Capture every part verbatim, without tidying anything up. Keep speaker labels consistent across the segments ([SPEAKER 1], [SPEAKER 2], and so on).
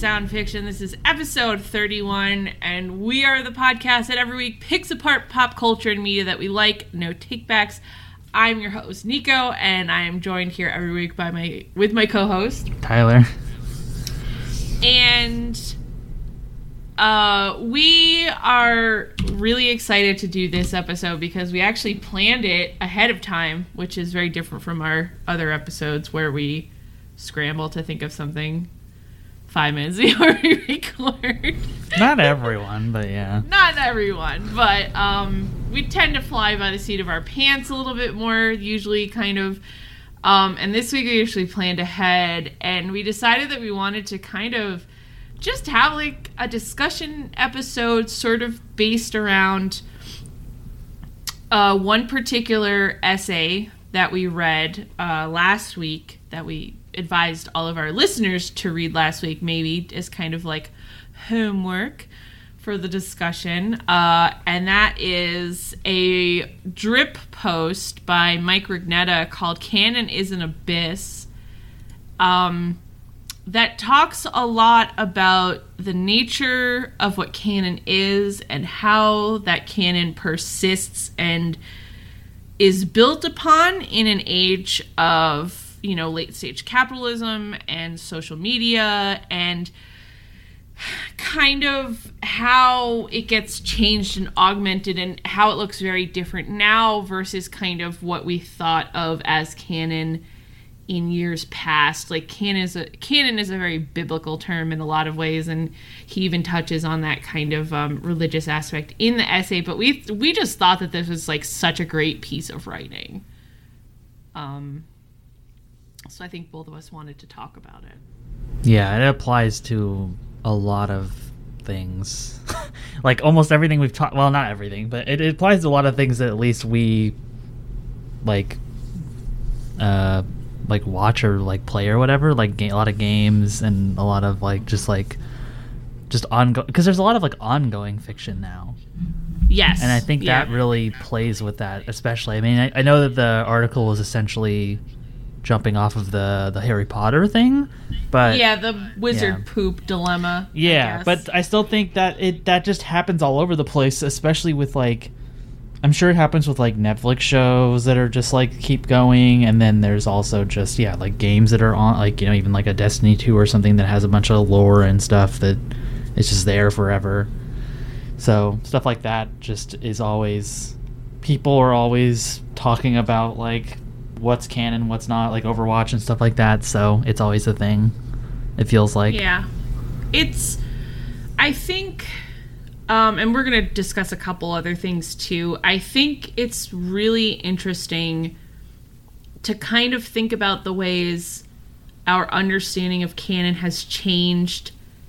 [SPEAKER 1] Sound Fiction. This is episode thirty-one, and we are the podcast that every week picks apart pop culture and media that we like. No takebacks. I'm your host, Nico, and I am joined here every week by my with my co-host,
[SPEAKER 2] Tyler.
[SPEAKER 1] And uh, we are really excited to do this episode because we actually planned it ahead of time, which is very different from our other episodes where we scramble to think of something five minutes before we record.
[SPEAKER 2] Not everyone, but yeah.
[SPEAKER 1] Not everyone, but um, we tend to fly by the seat of our pants a little bit more, usually kind of. Um, and this week we actually planned ahead, and we decided that we wanted to kind of just have like a discussion episode sort of based around uh, one particular essay that we read uh, last week that we advised all of our listeners to read last week, maybe as kind of like homework for the discussion. Uh, and that is a drip post by Mike Rugnetta called Canon is an Abyss, um, that talks a lot about the nature of what canon is and how that canon persists and is built upon in an age of, you know, late stage capitalism and social media, and kind of how it gets changed and augmented and how it looks very different now versus kind of what we thought of as canon in years past. Like canon is a canon is a very biblical term in a lot of ways, and he even touches on that kind of um, religious aspect in the essay. But we we just thought that this was like such a great piece of writing. Um. So I think both of us wanted to talk about it.
[SPEAKER 2] Yeah, it applies to a lot of things. Like almost everything we've talked, well, not everything, but it, it applies to a lot of things that at least we like uh like watch or like play or whatever, like ga- a lot of games and a lot of like just like just ongoing, because there's a lot of like ongoing fiction now.
[SPEAKER 1] Yes.
[SPEAKER 2] And I think
[SPEAKER 1] yeah.
[SPEAKER 2] that really plays with that, especially. I mean, I, I know that the article was essentially jumping off of the the Harry Potter thing, but
[SPEAKER 1] yeah, the wizard
[SPEAKER 2] yeah.
[SPEAKER 1] poop dilemma.
[SPEAKER 2] Yeah,
[SPEAKER 1] I
[SPEAKER 2] but I still think that it that just happens all over the place, especially with like, I'm sure it happens with like Netflix shows that are just like keep going, and then there's also just yeah like games that are on, like, you know, even like a Destiny two or something that has a bunch of lore and stuff that is just there forever. So stuff like that just is always, people are always talking about like what's canon, what's not, like Overwatch and stuff like that, so it's always a thing, it feels like.
[SPEAKER 1] Yeah. It's, I think, um, and we're going to discuss a couple other things too, I think it's really interesting to kind of think about the ways our understanding of canon has changed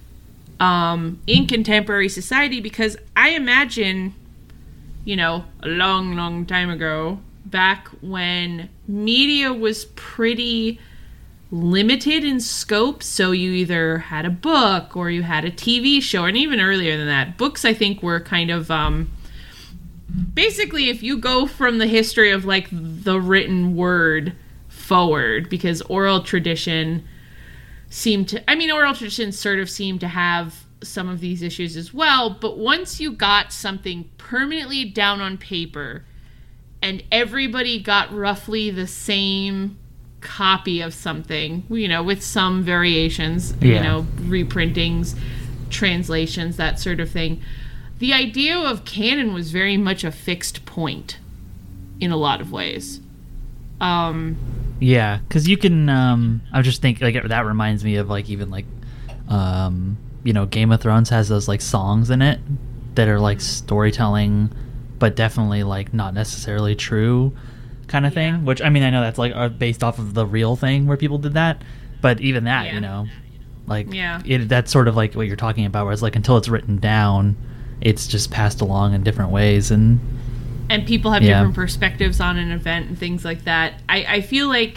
[SPEAKER 1] um, in contemporary society, because I imagine, you know, a long, long time ago, back when media was pretty limited in scope, so you either had a book or you had a T V show, and even earlier than that, books I think were kind of um, basically, if you go from the history of like the written word forward, because oral tradition seemed to, I mean, oral tradition sort of seemed to have some of these issues as well, but once you got something permanently down on paper and everybody got roughly the same copy of something, you know, with some variations,
[SPEAKER 2] yeah.
[SPEAKER 1] you know, reprintings, translations, that sort of thing. The idea of canon was very much a fixed point in a lot of ways. Um,
[SPEAKER 2] yeah, because you can, um, I was just thinking, like, that reminds me of, like, even, like, um, you know, Game of Thrones has those, like, songs in it that are, like, storytelling, but definitely like not necessarily true kind of thing,
[SPEAKER 1] yeah.
[SPEAKER 2] which I mean, I know that's like uh, based off of the real thing where people did that, but even that,
[SPEAKER 1] yeah.
[SPEAKER 2] you know, like
[SPEAKER 1] yeah.
[SPEAKER 2] it, that's sort of like what you're talking about, where it's like until it's written down, it's just passed along in different ways, and
[SPEAKER 1] and people have
[SPEAKER 2] yeah.
[SPEAKER 1] different perspectives on an event and things like that. I, I feel like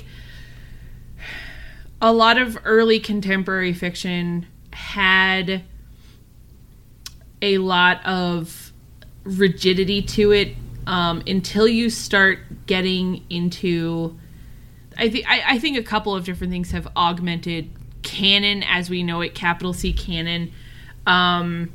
[SPEAKER 1] a lot of early contemporary fiction had a lot of rigidity to it um, until you start getting into... I, th- I, I think a couple of different things have augmented canon as we know it, capital C canon. Um,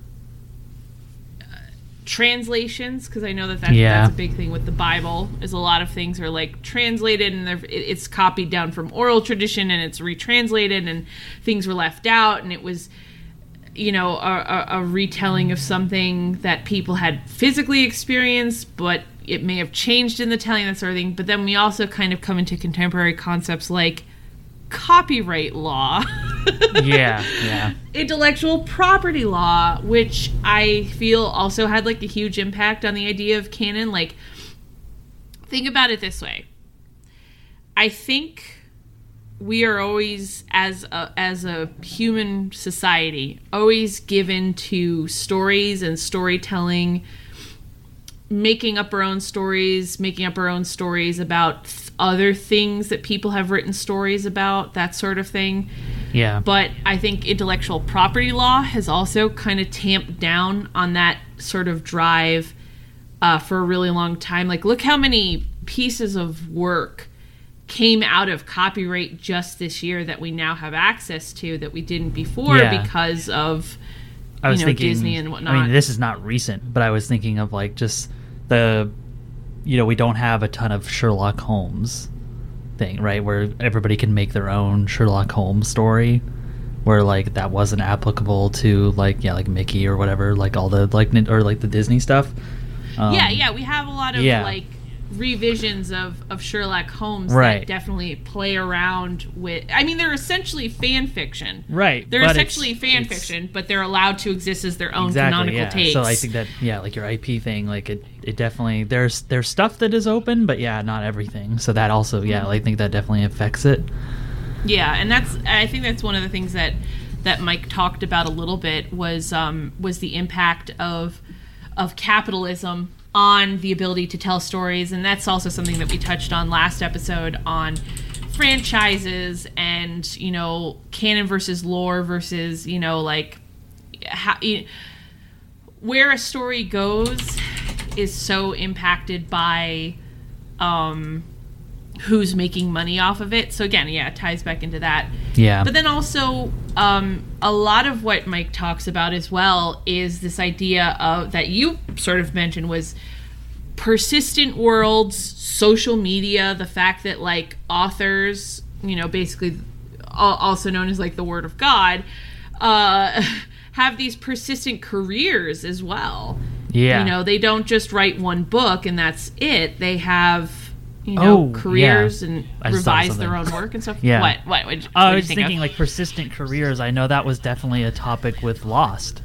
[SPEAKER 1] translations, because I know that that's,
[SPEAKER 2] yeah.
[SPEAKER 1] that's a big thing with the Bible, is a lot of things are like translated and they're, it's copied down from oral tradition and it's retranslated and things were left out, and it was, you know, a, a, a retelling of something that people had physically experienced, but it may have changed in the telling, that sort of thing. But then we also kind of come into contemporary concepts like copyright law.
[SPEAKER 2] yeah, yeah.
[SPEAKER 1] Intellectual property law, which I feel also had like a huge impact on the idea of canon. Like, think about it this way. I think we are always, as a, as a human society, always given to stories and storytelling, making up our own stories, making up our own stories about th- other things that people have written stories about, that sort of thing.
[SPEAKER 2] Yeah.
[SPEAKER 1] But I think intellectual property law has also kind of tamped down on that sort of drive uh, for a really long time. Like, look how many pieces of work came out of copyright just this year that we now have access to that we didn't before
[SPEAKER 2] yeah.
[SPEAKER 1] because of,
[SPEAKER 2] I was
[SPEAKER 1] you know,
[SPEAKER 2] thinking,
[SPEAKER 1] Disney and whatnot.
[SPEAKER 2] I mean, this is not recent, but I was thinking of like just the, you know, we don't have a ton of Sherlock Holmes thing, right? Where everybody can make their own Sherlock Holmes story, where like that wasn't applicable to like, yeah, like Mickey or whatever, like all the like, or like the Disney stuff. Um,
[SPEAKER 1] yeah, yeah, we have a lot of
[SPEAKER 2] yeah.
[SPEAKER 1] like revisions of, of Sherlock Holmes
[SPEAKER 2] right.
[SPEAKER 1] that definitely play around with, I mean, they're essentially fan fiction.
[SPEAKER 2] Right.
[SPEAKER 1] They're
[SPEAKER 2] but
[SPEAKER 1] essentially
[SPEAKER 2] it's,
[SPEAKER 1] fan
[SPEAKER 2] it's,
[SPEAKER 1] fiction, but they're allowed to exist as their own
[SPEAKER 2] exactly,
[SPEAKER 1] canonical
[SPEAKER 2] yeah.
[SPEAKER 1] takes.
[SPEAKER 2] So I think that, yeah, like your I P thing, like it, it definitely, there's there's stuff that is open, but yeah, not everything. So that also, yeah, I think that definitely affects it.
[SPEAKER 1] Yeah, and that's, I think that's one of the things that, that Mike talked about a little bit was um, was the impact of of capitalism on the ability to tell stories, and that's also something that we touched on last episode on franchises and, you know, canon versus lore versus, you know, like how, you, where a story goes is so impacted by um, who's making money off of it. So again, yeah, it ties back into that.
[SPEAKER 2] Yeah.
[SPEAKER 1] But then also, um, a lot of what Mike talks about as well is this idea of that you sort of mentioned was persistent worlds, social media, the fact that like authors, you know, basically also known as like the Word of God, uh, have these persistent careers as well.
[SPEAKER 2] Yeah.
[SPEAKER 1] You know, they don't just write one book and that's it. They have, you know,
[SPEAKER 2] oh,
[SPEAKER 1] careers
[SPEAKER 2] yeah.
[SPEAKER 1] and
[SPEAKER 2] I
[SPEAKER 1] revise their own work and stuff.
[SPEAKER 2] Yeah.
[SPEAKER 1] What? What? What, what
[SPEAKER 2] uh, I
[SPEAKER 1] do
[SPEAKER 2] was
[SPEAKER 1] you think
[SPEAKER 2] thinking
[SPEAKER 1] of?
[SPEAKER 2] like persistent careers. I know that was definitely a topic with Lost.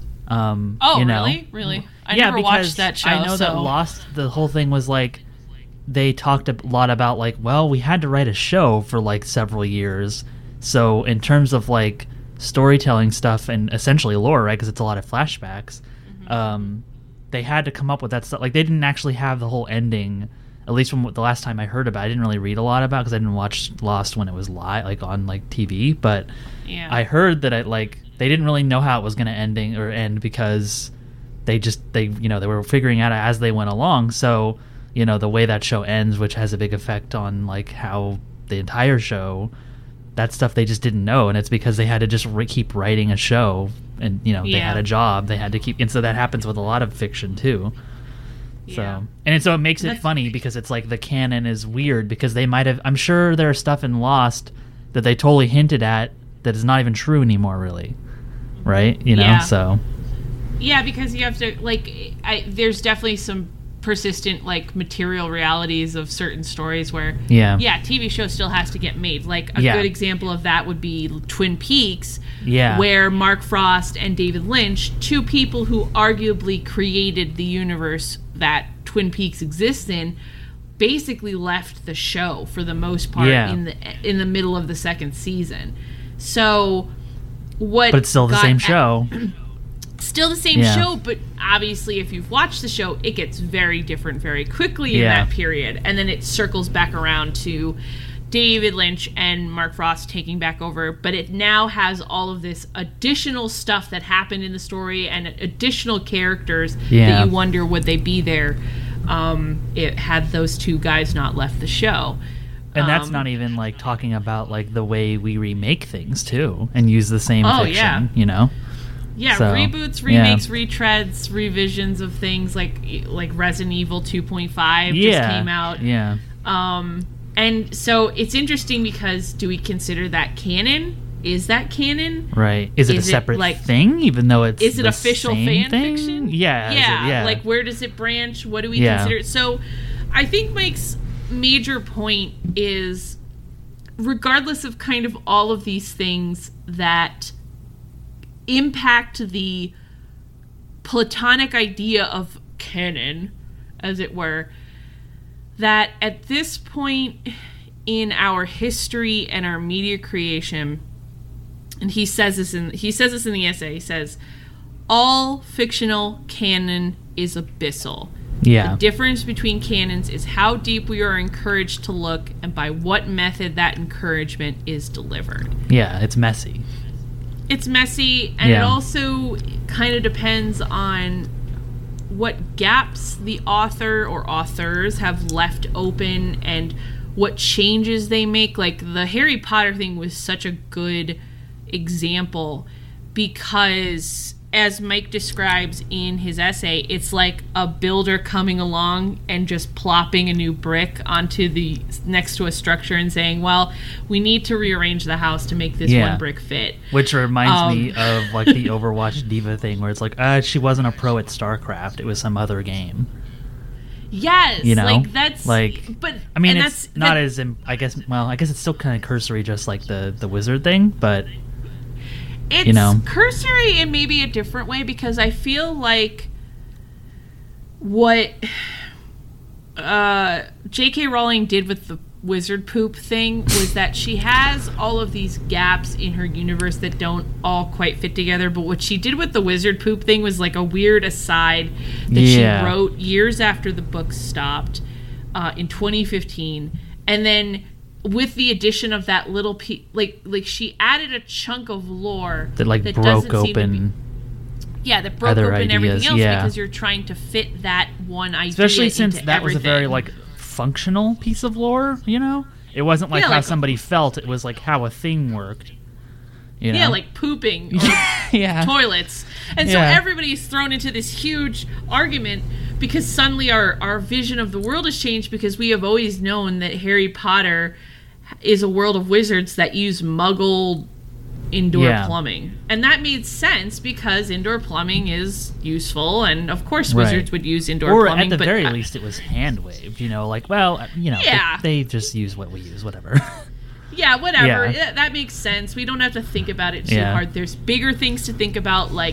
[SPEAKER 2] Um,
[SPEAKER 1] oh,
[SPEAKER 2] you know.
[SPEAKER 1] really? Really? I
[SPEAKER 2] yeah,
[SPEAKER 1] never
[SPEAKER 2] because
[SPEAKER 1] watched that show.
[SPEAKER 2] I know
[SPEAKER 1] so.
[SPEAKER 2] that Lost, the whole thing was like, they talked a lot about like, well, we had to write a show for like several years. So in terms of like storytelling stuff and essentially lore, right? Because it's a lot of flashbacks. Mm-hmm. Um, they had to come up with that stuff. Like they didn't actually have the whole ending. At least from the last time I heard about it, I didn't really read a lot about it because I didn't watch Lost when it was live, like on like T V. But
[SPEAKER 1] yeah.
[SPEAKER 2] I heard that it like they didn't really know how it was going to ending or end because they just they you know they were figuring out as they went along. So you know the way that show ends, which has a big effect on like how the entire show. That stuff they just didn't know, and it's because they had to just re- keep writing a show, and you know they
[SPEAKER 1] yeah.
[SPEAKER 2] had a job, they had to keep, and so that happens with a lot of fiction too. So
[SPEAKER 1] yeah.
[SPEAKER 2] and so it makes it
[SPEAKER 1] That's,
[SPEAKER 2] funny because it's like the canon is weird because they might have. I'm sure there are stuff in Lost that they totally hinted at that is not even true anymore, really, right? You know,
[SPEAKER 1] yeah.
[SPEAKER 2] so
[SPEAKER 1] yeah, because you have to like. I, there's definitely some persistent like material realities of certain stories where
[SPEAKER 2] yeah,
[SPEAKER 1] yeah, T V show still has to get made. Like a
[SPEAKER 2] yeah.
[SPEAKER 1] good example of that would be Twin Peaks,
[SPEAKER 2] yeah,
[SPEAKER 1] where Mark Frost and David Lynch, two people who arguably created the universe that Twin Peaks exists in, basically left the show for the most part
[SPEAKER 2] yeah.
[SPEAKER 1] in the in the middle of the second season. So what
[SPEAKER 2] but it's still the
[SPEAKER 1] got
[SPEAKER 2] same
[SPEAKER 1] at,
[SPEAKER 2] show.
[SPEAKER 1] Still the same
[SPEAKER 2] yeah.
[SPEAKER 1] show, but obviously if you've watched the show, it gets very different very quickly in
[SPEAKER 2] yeah.
[SPEAKER 1] that period. And then it circles back around to David Lynch and Mark Frost taking back over, but it now has all of this additional stuff that happened in the story and additional characters
[SPEAKER 2] yeah.
[SPEAKER 1] that you wonder would they be there um, it had those two guys not left the show.
[SPEAKER 2] And that's
[SPEAKER 1] Um,
[SPEAKER 2] not even like talking about like the way we remake things too, and use the same
[SPEAKER 1] Oh,
[SPEAKER 2] fiction.
[SPEAKER 1] yeah.
[SPEAKER 2] You know.
[SPEAKER 1] Yeah,
[SPEAKER 2] So,
[SPEAKER 1] reboots,
[SPEAKER 2] yeah.
[SPEAKER 1] remakes, retreads, revisions of things like like Resident Evil two point five just
[SPEAKER 2] Yeah.
[SPEAKER 1] came out.
[SPEAKER 2] Yeah.
[SPEAKER 1] Um, and so it's interesting because do we consider that canon? Is that canon?
[SPEAKER 2] Right. Is it
[SPEAKER 1] Is
[SPEAKER 2] a
[SPEAKER 1] it,
[SPEAKER 2] separate
[SPEAKER 1] like-
[SPEAKER 2] thing, even though it's
[SPEAKER 1] Is it
[SPEAKER 2] the
[SPEAKER 1] official
[SPEAKER 2] same
[SPEAKER 1] fan
[SPEAKER 2] thing?
[SPEAKER 1] fiction?
[SPEAKER 2] Yeah. is
[SPEAKER 1] Yeah,
[SPEAKER 2] it- yeah.
[SPEAKER 1] Like, where does it branch? What do we
[SPEAKER 2] Yeah.
[SPEAKER 1] consider it? So I think Mike's major point is, regardless of kind of all of these things that impact the platonic idea of canon, as it were, that at this point in our history and our media creation, and he says this in he says this in the essay, he says, all fictional canon is abyssal.
[SPEAKER 2] yeah.
[SPEAKER 1] The difference between canons is how deep we are encouraged to look and by what method that encouragement is delivered.
[SPEAKER 2] Yeah. It's messy.
[SPEAKER 1] It's messy, and
[SPEAKER 2] Yeah.
[SPEAKER 1] it also kind of depends on what gaps the author or authors have left open and what changes they make. Like, the Harry Potter thing was such a good example because, as Mike describes in his essay, it's like a builder coming along and just plopping a new brick onto the next to a structure and saying, well, we need to rearrange the house to make this
[SPEAKER 2] Yeah.
[SPEAKER 1] one brick fit.
[SPEAKER 2] Which reminds
[SPEAKER 1] Um,
[SPEAKER 2] me of like the Overwatch Diva thing, where it's like, uh, she wasn't a pro at StarCraft; it was some other game.
[SPEAKER 1] Yes,
[SPEAKER 2] You know,
[SPEAKER 1] like that's
[SPEAKER 2] like
[SPEAKER 1] but
[SPEAKER 2] I mean,
[SPEAKER 1] and
[SPEAKER 2] it's
[SPEAKER 1] that's,
[SPEAKER 2] not
[SPEAKER 1] that-
[SPEAKER 2] as im- I guess. Well, I guess it's still kind of cursory, just like the the wizard thing, but
[SPEAKER 1] it's
[SPEAKER 2] you know.
[SPEAKER 1] cursory in maybe a different way because I feel like what uh, J K. Rowling did with the wizard poop thing was that she has all of these gaps in her universe that don't all quite fit together, but what she did with the wizard poop thing was like a weird aside that
[SPEAKER 2] Yeah.
[SPEAKER 1] she wrote years after the book stopped uh, in twenty fifteen, and then with the addition of that little piece, like like she added a chunk of lore
[SPEAKER 2] that like
[SPEAKER 1] doesn't
[SPEAKER 2] broke
[SPEAKER 1] seem to be-
[SPEAKER 2] open.
[SPEAKER 1] yeah, that broke
[SPEAKER 2] other
[SPEAKER 1] open everything
[SPEAKER 2] ideas,
[SPEAKER 1] else
[SPEAKER 2] yeah.
[SPEAKER 1] because you're trying to fit that one idea
[SPEAKER 2] Especially since
[SPEAKER 1] into
[SPEAKER 2] that was a very
[SPEAKER 1] everything.
[SPEAKER 2] like functional piece of lore, you know? It wasn't like
[SPEAKER 1] Yeah,
[SPEAKER 2] how
[SPEAKER 1] like-
[SPEAKER 2] somebody felt, it was like how a thing worked. You know?
[SPEAKER 1] yeah, like pooping or
[SPEAKER 2] yeah.
[SPEAKER 1] toilets. And so
[SPEAKER 2] Yeah.
[SPEAKER 1] everybody's thrown into this huge argument because suddenly our, our vision of the world has changed because we have always known that Harry Potter is a world of wizards that use muggle indoor
[SPEAKER 2] Yeah.
[SPEAKER 1] plumbing. And that made sense because indoor plumbing is useful, and of course
[SPEAKER 2] Right.
[SPEAKER 1] wizards would use indoor
[SPEAKER 2] Or
[SPEAKER 1] plumbing.
[SPEAKER 2] at the
[SPEAKER 1] but
[SPEAKER 2] very
[SPEAKER 1] I-
[SPEAKER 2] least, it was hand waved. You know, like well, you know,
[SPEAKER 1] Yeah.
[SPEAKER 2] they, they just use what we use, whatever.
[SPEAKER 1] Yeah, whatever.
[SPEAKER 2] Yeah.
[SPEAKER 1] Yeah, that makes sense. We don't have to think about it too
[SPEAKER 2] Yeah.
[SPEAKER 1] hard. There's bigger things to think about, like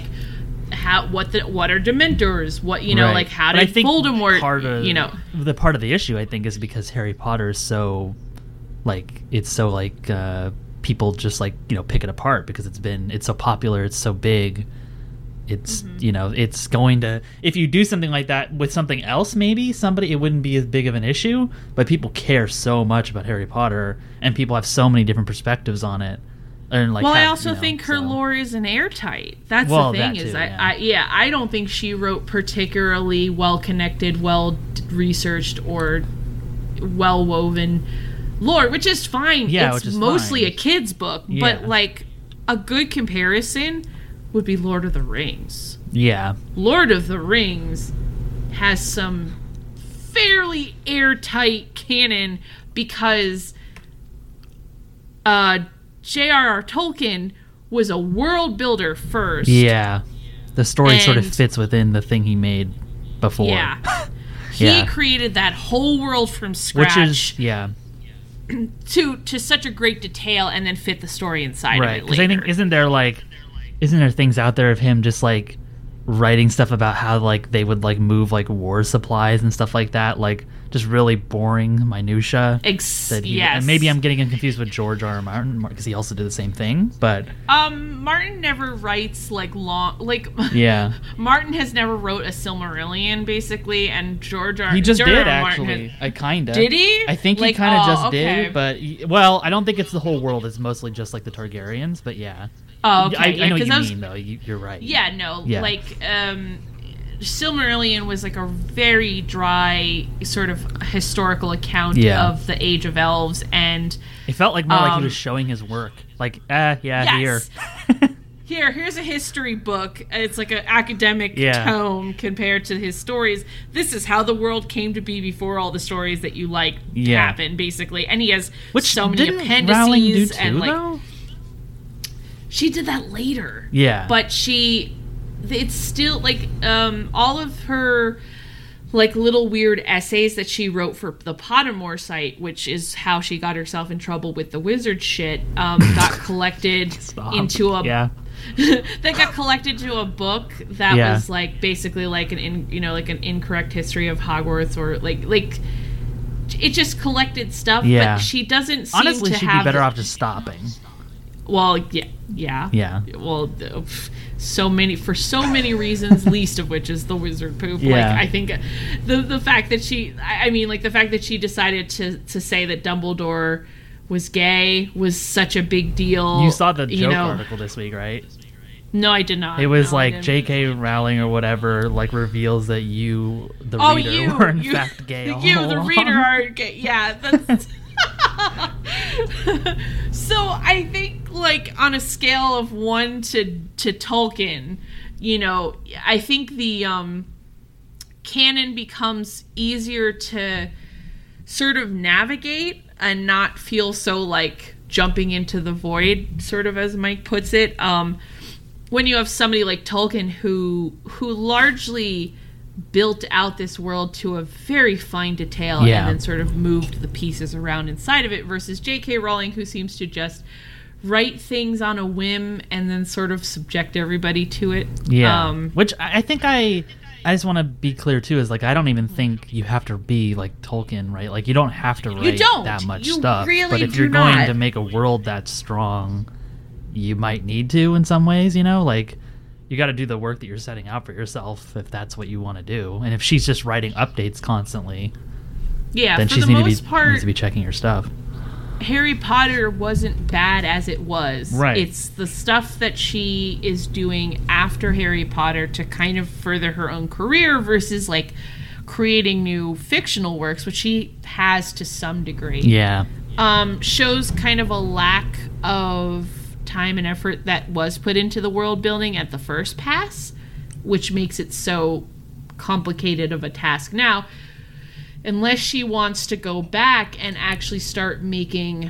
[SPEAKER 1] how what the what are Dementors? What you know,
[SPEAKER 2] Right.
[SPEAKER 1] like how
[SPEAKER 2] But I
[SPEAKER 1] did
[SPEAKER 2] think
[SPEAKER 1] Voldemort?
[SPEAKER 2] part of,
[SPEAKER 1] you know,
[SPEAKER 2] the part of the issue I think is because Harry Potter is so like it's so like uh people just like you know pick it apart because it's been it's so popular, it's so big, it's
[SPEAKER 1] Mm-hmm.
[SPEAKER 2] you know it's going to, if you do something like that with something else, maybe somebody it wouldn't be as big of an issue, but people care so much about Harry Potter and people have so many different perspectives on it. And like
[SPEAKER 1] well, I
[SPEAKER 2] have,
[SPEAKER 1] also
[SPEAKER 2] you know,
[SPEAKER 1] think her
[SPEAKER 2] so-
[SPEAKER 1] lore isn't airtight. That's
[SPEAKER 2] Well,
[SPEAKER 1] the thing
[SPEAKER 2] that
[SPEAKER 1] is,
[SPEAKER 2] too,
[SPEAKER 1] I,
[SPEAKER 2] yeah.
[SPEAKER 1] I yeah, I don't think she wrote particularly well connected, well researched, or well woven lore, which is fine.
[SPEAKER 2] Yeah,
[SPEAKER 1] it's
[SPEAKER 2] which is
[SPEAKER 1] mostly
[SPEAKER 2] fine.
[SPEAKER 1] a kid's book,
[SPEAKER 2] Yeah.
[SPEAKER 1] but like a good comparison would be Lord of the Rings.
[SPEAKER 2] Yeah.
[SPEAKER 1] Lord of the Rings has some fairly airtight canon because uh, J R R. Tolkien was a world builder first.
[SPEAKER 2] Yeah. The story sort of
[SPEAKER 1] And-
[SPEAKER 2] fits within the thing he made before.
[SPEAKER 1] Yeah. He
[SPEAKER 2] Yeah.
[SPEAKER 1] created that whole world from scratch
[SPEAKER 2] Which is yeah.
[SPEAKER 1] to to such a great detail and then fit the story inside
[SPEAKER 2] Right.
[SPEAKER 1] of it
[SPEAKER 2] Because
[SPEAKER 1] later.
[SPEAKER 2] I think isn't there like isn't there things out there of him just like writing stuff about how like they would like move like war supplies and stuff like that, like just really boring minutia.
[SPEAKER 1] Ex-
[SPEAKER 2] that he,
[SPEAKER 1] yes.
[SPEAKER 2] And maybe I'm getting him confused with George R. R. Martin because he also did the same thing. But
[SPEAKER 1] Um, Martin never writes like long, like
[SPEAKER 2] yeah,
[SPEAKER 1] Martin has never wrote a Silmarillion basically, and George R.
[SPEAKER 2] he just
[SPEAKER 1] George
[SPEAKER 2] did
[SPEAKER 1] R. R. Martin
[SPEAKER 2] actually.
[SPEAKER 1] has-
[SPEAKER 2] I kind of
[SPEAKER 1] Did he?
[SPEAKER 2] I think
[SPEAKER 1] Like,
[SPEAKER 2] he kind of
[SPEAKER 1] oh,
[SPEAKER 2] just
[SPEAKER 1] okay.
[SPEAKER 2] did. But he- well, I don't think it's the whole world. It's mostly just like the Targaryens. But yeah.
[SPEAKER 1] Oh, okay.
[SPEAKER 2] I, I
[SPEAKER 1] yeah,
[SPEAKER 2] know what
[SPEAKER 1] 'cause
[SPEAKER 2] you
[SPEAKER 1] I was-
[SPEAKER 2] mean though. You, you're right.
[SPEAKER 1] Yeah, no,
[SPEAKER 2] Yeah.
[SPEAKER 1] like um, Silmarillion was like a very dry sort of historical account
[SPEAKER 2] Yeah.
[SPEAKER 1] of the Age of Elves, and
[SPEAKER 2] It felt like more like
[SPEAKER 1] Um,
[SPEAKER 2] he was showing his work. Like, ah, yeah,
[SPEAKER 1] Yes.
[SPEAKER 2] here.
[SPEAKER 1] here, here's a history book. It's like an academic
[SPEAKER 2] Yeah.
[SPEAKER 1] tome compared to his stories. This is how the world came to be before all the stories that you like
[SPEAKER 2] Yeah.
[SPEAKER 1] happened, basically. And he has
[SPEAKER 2] Which
[SPEAKER 1] so many
[SPEAKER 2] didn't
[SPEAKER 1] appendices
[SPEAKER 2] Rowling do too,
[SPEAKER 1] and like
[SPEAKER 2] though?
[SPEAKER 1] she did that later.
[SPEAKER 2] Yeah.
[SPEAKER 1] But she it's still like um all of her like little weird essays that she wrote for the Pottermore site, which is how she got herself in trouble with the wizard shit, um, got collected
[SPEAKER 2] Stop.
[SPEAKER 1] into a
[SPEAKER 2] Yeah.
[SPEAKER 1] that got collected to a book that
[SPEAKER 2] Yeah.
[SPEAKER 1] was like basically like an in, you know like an incorrect history of Hogwarts, or like like it just collected stuff.
[SPEAKER 2] Yeah.
[SPEAKER 1] But she doesn't seem
[SPEAKER 2] Honestly,
[SPEAKER 1] to
[SPEAKER 2] she'd
[SPEAKER 1] have
[SPEAKER 2] be better
[SPEAKER 1] the-
[SPEAKER 2] off just stopping.
[SPEAKER 1] Well, yeah, yeah,
[SPEAKER 2] Yeah.
[SPEAKER 1] Well, th- pff, so many for so many reasons, least of which is the wizard poop.
[SPEAKER 2] Yeah.
[SPEAKER 1] Like, I think the the fact that she, I I mean, like the fact that she decided to to say that Dumbledore was gay was such a big deal.
[SPEAKER 2] You saw the joke
[SPEAKER 1] you know.
[SPEAKER 2] article this week, right?
[SPEAKER 1] No, I did not.
[SPEAKER 2] It was
[SPEAKER 1] No, I
[SPEAKER 2] like
[SPEAKER 1] didn't.
[SPEAKER 2] J K. Rowling or whatever, like reveals that you, the
[SPEAKER 1] Oh,
[SPEAKER 2] reader,
[SPEAKER 1] you,
[SPEAKER 2] were in
[SPEAKER 1] you,
[SPEAKER 2] fact gay. all
[SPEAKER 1] You, the
[SPEAKER 2] along.
[SPEAKER 1] reader, are gay. Yeah, that's. So I think, like, on a scale of one to to Tolkien, you know, I think the um, canon becomes easier to sort of navigate and not feel so like jumping into the void, sort of as Mike puts it. Um, when you have somebody like Tolkien who who largely built out this world to a very fine detail
[SPEAKER 2] Yeah.
[SPEAKER 1] and then sort of moved the pieces around inside of it, versus J K. Rowling, who seems to just write things on a whim and then sort of subject everybody to it.
[SPEAKER 2] Yeah.
[SPEAKER 1] Um,
[SPEAKER 2] Which I I think I I just want to be clear too, is like I don't even think you have to be like Tolkien, right? Like you don't have to write
[SPEAKER 1] don't.
[SPEAKER 2] that much
[SPEAKER 1] You
[SPEAKER 2] stuff.
[SPEAKER 1] really
[SPEAKER 2] but if
[SPEAKER 1] do
[SPEAKER 2] you're going
[SPEAKER 1] not.
[SPEAKER 2] to make a world that's strong, you might need to in some ways, you know? Like you got to do the work that you're setting out for yourself if that's what you want to do. And if she's just writing updates constantly,
[SPEAKER 1] yeah,
[SPEAKER 2] then
[SPEAKER 1] for
[SPEAKER 2] she's
[SPEAKER 1] the
[SPEAKER 2] need to be
[SPEAKER 1] most part,
[SPEAKER 2] needs to be checking her stuff.
[SPEAKER 1] Harry Potter wasn't bad as it was.
[SPEAKER 2] Right.
[SPEAKER 1] It's the stuff that she is doing after Harry Potter to kind of further her own career versus like creating new fictional works, which she has to some degree.
[SPEAKER 2] Yeah.
[SPEAKER 1] Um, shows kind of a lack of time and effort that was put into the world building at the first pass, which makes it so complicated of a task now. Unless she wants to go back and actually start making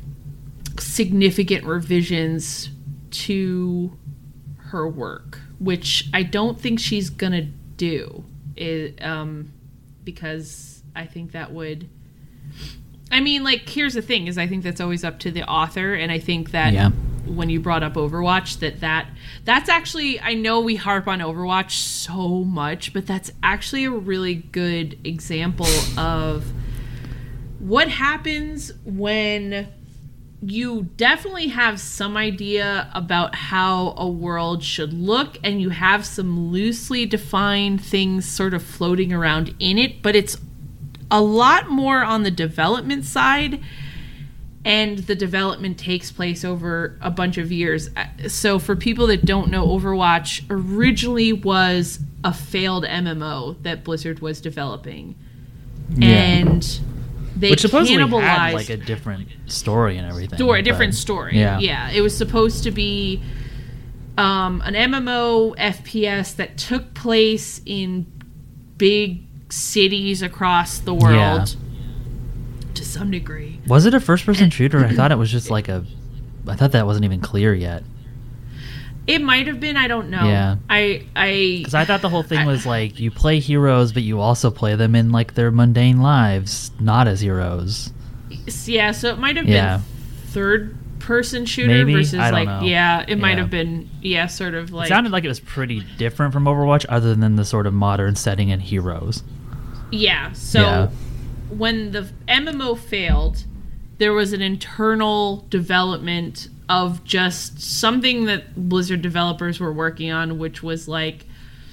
[SPEAKER 1] significant revisions to her work, which I don't think she's gonna do, it, um, because I think that would. I mean, like, here's the thing: is I think that's always up to the author, and I think that
[SPEAKER 2] Yeah.
[SPEAKER 1] when you brought up Overwatch, that that that's actually, I know we harp on Overwatch so much, but that's actually a really good example of what happens when you definitely have some idea about how a world should look, and you have some loosely defined things sort of floating around in it, but it's a lot more on the development side, and the development takes place over a bunch of years. So for people that don't know, Overwatch originally was a failed M M O that Blizzard was developing.
[SPEAKER 2] Yeah.
[SPEAKER 1] And they
[SPEAKER 2] Which supposedly
[SPEAKER 1] cannibalized
[SPEAKER 2] had like a different story and everything.
[SPEAKER 1] story, a
[SPEAKER 2] but-
[SPEAKER 1] different story.
[SPEAKER 2] Yeah.
[SPEAKER 1] Yeah, it was supposed to be um, an M M O F P S that took place in big cities across the world
[SPEAKER 2] Yeah.
[SPEAKER 1] to some degree.
[SPEAKER 2] Was it a first-person shooter? I thought it was just like a. I thought that wasn't even clear yet.
[SPEAKER 1] It might have been. I don't know.
[SPEAKER 2] Yeah.
[SPEAKER 1] I. I.
[SPEAKER 2] Because I thought the whole thing was like you play heroes, but you also play them in like their mundane lives, not as heroes.
[SPEAKER 1] Yeah. So it might have
[SPEAKER 2] Yeah.
[SPEAKER 1] been third person shooter
[SPEAKER 2] Maybe?
[SPEAKER 1] versus
[SPEAKER 2] I don't
[SPEAKER 1] like
[SPEAKER 2] know.
[SPEAKER 1] yeah. It might
[SPEAKER 2] Yeah.
[SPEAKER 1] have been yeah. Sort of like
[SPEAKER 2] It sounded like it was pretty different from Overwatch, other than the sort of modern setting and heroes.
[SPEAKER 1] yeah. So
[SPEAKER 2] Yeah.
[SPEAKER 1] when the M M O failed, there was an internal development of just something that Blizzard developers were working on, which was like